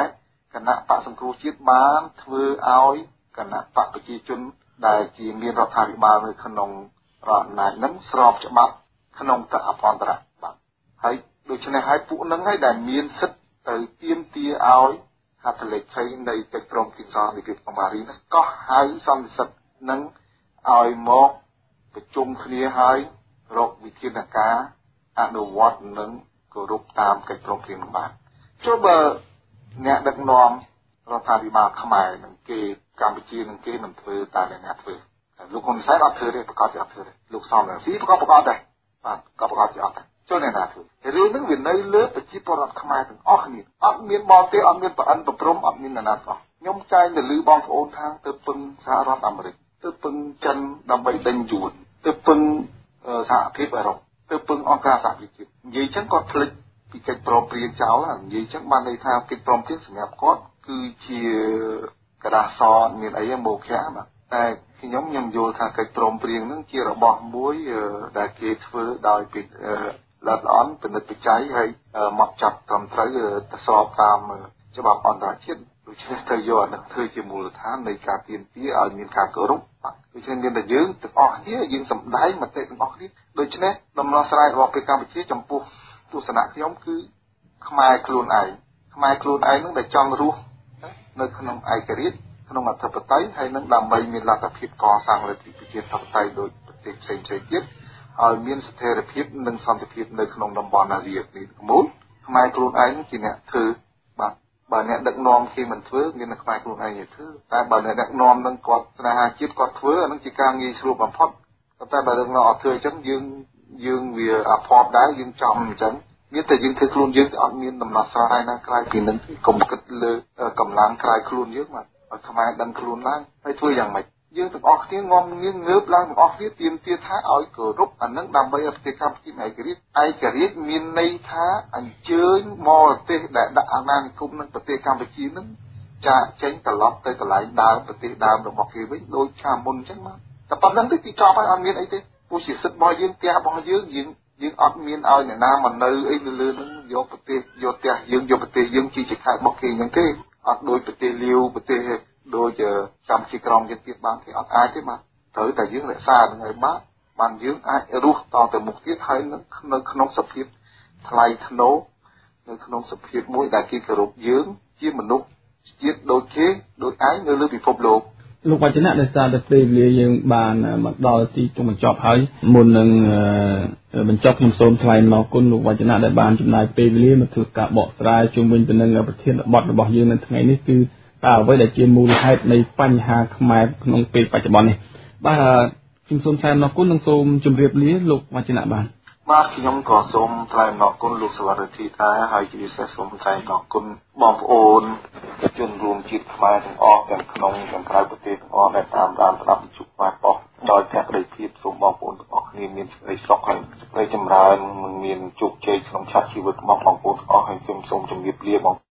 គណៈបកសង្គ្រោះជាតិបានធ្វើឲ្យគណៈបកប្រជាជនដែលជាមានរដ្ឋាភិបាលនៅក្នុងរដ្ឋអំណាចនឹងស្របច្បាប់ក្នុងតអភ័ន្តរៈបាទហើយដូច្នេះហើយពួកនឹងហើយដែលមានសិទ្ធិទៅទាមទារឲ្យហត្ថលេខីនៃកិច្ចព្រមព្រៀងសន្តិភាពក្នុងប៉ារីសក៏ហៅសន្និសីទនឹងឲ្យមកប្រជុំគ្នាហើយរកវិធានការអនុវត្តនិងគោរពតាមកិច្ចព្រមព្រៀងនឹងបានចុះបើអ្នកដឹកនាំរដ្ឋាភិបាលខ្មែរនឹងគេកម្ពុជានឹងគេមិនធ្វើតែអ្នកធ្វើលោកហ៊ុនសែនអត់ធ្វើទេប្រកាសជាអត់ធ្វើទេលោកសំរងស៊ីប្រកាសដែរបាទក៏ប្រកាសជាអត់ដែរចុះអ្នកណាធ្វើរឿងហ្នឹងវានៅលើប្រជាពលរដ្ឋខ្មែរទាំងអស់គ្នាអត់មានបរទេសអត់មានប្រអិនប្រព្រំអត់មានអ្នកណាទាំងអស់ខ្ញុំចែងទៅលើបងប្អូនខាងទៅពឹងសហរដ្ឋអាមេរិកទៅពឹងចិនដើម្បីដេញយួនទៅពឹងសហភាពអឺរ៉ុបទៅពឹងអង្គការសហប្រជាជាតិនិយាយចឹងគាត់ភ្លេចពីកិច្ចព្រមព្រៀងចោលនិយាយចឹងបានន័យថាកិច្ចព្រមព្រៀងសម្រាប់គាត់គឺជាกระดาษសមានអីមកខាបាទតែខ្ញុំយល់ថាកិច្ចព្រមព្រៀងហ្នឹងជារបស់មួយដែលគេធ្វើដោយពីល្អិតល្អន់ពិនិត្យបច្ច័យហើយមកចាប់ត្រឹមត្រូវទៅស្របតាមច្បាប់អន្តរជាតិដូច្នេះត្រូវយកអានេះធ្វើជាមូលដ្ឋាននៃការទាមទារឲ្យមានការគោរពបាទដូច្នេះមានតែយើងទាំងអស់គ្នាយើងសម្ដែងមតិទាំងអស់គ្នាដូច្នេះដំណោះស្រាយរបស់ព្រះកម្ពុជាចំពោះទស្សនៈខ្ញុំគឺខ្មែរខ្លួនឯងនឹងដែលចង់រស់នៅក្នុងឯករាជ្យក្នុងអធិបតេយ្យហើយនឹងដើម្បីមានលទ្ធភាពកសាងលទ្ធិប្រជាធិបតេយ្យដោយប្រទេសផ្សេងៗទៀតឲ្យមានស្ថិរភាពនិងសន្តិភាពនៅក្នុងតំបន់អាស៊ីអាគ្នេយ៍ទាំងមូលខ្មែរខ្លួនឯងជាអ្នកធ្វើបាទបើអ្នកដឹកនាំគេមិនធ្វើមានតែខ្មែរខ្លួនឯងធ្វើតែបើអ្នកដឹកនាំនឹងគាត់ស្នេហាជាតិគាត់ធ្វើអានឹងជាការងាយស្រួលបំផុតតែបើដឹកនាំអត់ធ្វើអញ្ចឹងយើងវាអភ័ព្វដែរយើងចំអញ្ចឹងមានតែយើងធ្វើខ្លួនយើងអត់មានដំណោះស្រាយណាក្រៅពីនឹងកុំគិតលើកម្លាំងក្រៅខ្លួនយើងបាទឲ្យខ្មែរដឹងខ្លួនឡើងហើយធ្វើយ៉ាងម៉េចយើងទាំងអស់គ្នាងំងៀងងើបឡើងទាំងអស់គ្នាទាមទារថាឲ្យគោរពអានឹងដើម្បីឲ្យប្រទេសកម្ពុជាឯករាជ្យមានន័យថាអញ្ជើញមកប្រទេសដែលដាក់អាណានិគមនឹងប្រទេសកម្ពុជានឹងចាកចេញត្រឡប់ទៅកន្លែងដើមប្រទេសដើមរបស់គេវិញដូចឆ្នាំមុនអញ្ចឹងបាទតែប៉ុណ្្នឹងទៅទីចប់ហើយអត់មានអីទេព្រោះជាសិទ្ធិរបស់យើងផ្ទះរបស់យើងអត់មានឲ្យអ្នកណាមកនៅអីនៅលើនឹងយកប្រទេសយកផ្ទះយើងយកប្រទេសយើងជាខែរបស់គេអញ្ចឹងទេអត់ដូចប្រទេសលាវប្រទេសដូចកម្ពុជាក្រមយើងទៀតបានគេអត់អាចទេបាទត្រូវតែយើងរក្សានឹងឲ្យបានយើងអាចរស់តទៅមុខទៀតហើយនៅក្នុងសភាពថ្លៃថ្នូរនៅក្នុងសភាពមួយដែលគេគោរពយើងជាមនុស្សជាតិដូចគេដូចឯងនៅលើពិភពលោកលោកវចនៈដែលសារតែពេលវេលាយើងបានមកដល់ទីជុំបញ្ចប់ហើយមុននឹងបញ្ចប់ខ្ញុំសូមថ្លែងអំណរគុណលោកវចនៈដែលបានចំណាយពេលវេលាមកធ្វើការបកស្រាយជុំវិញទៅនឹងប្រធានបទរបស់យើងនៅថ្ងៃនេះគឺតើអ្វីដែលជាមូលហេតុនៃបញ្ហាខ្មែរក្នុងពេលបច្ចុប្បន្ននេះបាទខ្ញុំសូមថ្លែងអំណរគុណនិងសូមជម្រាបលាលោកវចនៈបាទខ្ញុំក៏សូមថ្លែងអំណរគុណលោកសវត្ថិធីដែរហើយជាពិសេសសូមថ្លែងអំណរគុណបងប្អូនជនរួមជាតិខ្មែរទាំងអស់ទាំងក្នុងទាំងក្រៅប្រទេសទាំងអស់ដែលតាមដានស្ដាប់វិទ្យុខ្មែរប៉ុស្តិ៍ដោយភក្ដីភាពសូមបងប្អូនទាំងអស់គ្នាមានសេចក្ដីសុខហើយសេចក្ដីចម្រើននិងមានជោគជ័យក្នុងឆាកជីវិតរបស់បងប្អូនទាំងអស់ហើយខ្ញុំសូមជម្រាបលាបង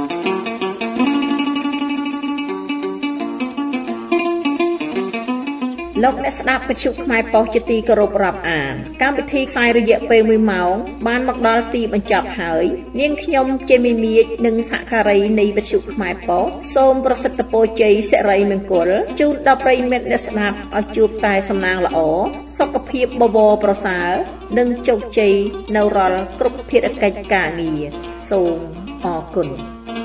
លោកអ្នកស្ដាប់វិទ្យុខ្មែរប៉ុស្តិ៍ជាទីគោរពរាប់អានកម្មវិធីផ្សាយរយៈពេល1ម៉ោងបានមកដល់ទីបញ្ចប់ហើយនាងខ្ញុំជាមីមៀចនិងសហការីនៃវិទ្យុខ្មែរប៉ុស្តិ៍សូមប្រសិទ្ធពរជ័យសិរីមង្គលជូនដល់ប្រិយមិត្តអ្នកស្ដាប់ឲ្យជួបតែសំណាងល្អសុខភាពបវរប្រសើរនិងជោគជ័យនៅរាល់គ្រប់ភារកិច្ចការងារសូមអរគុណ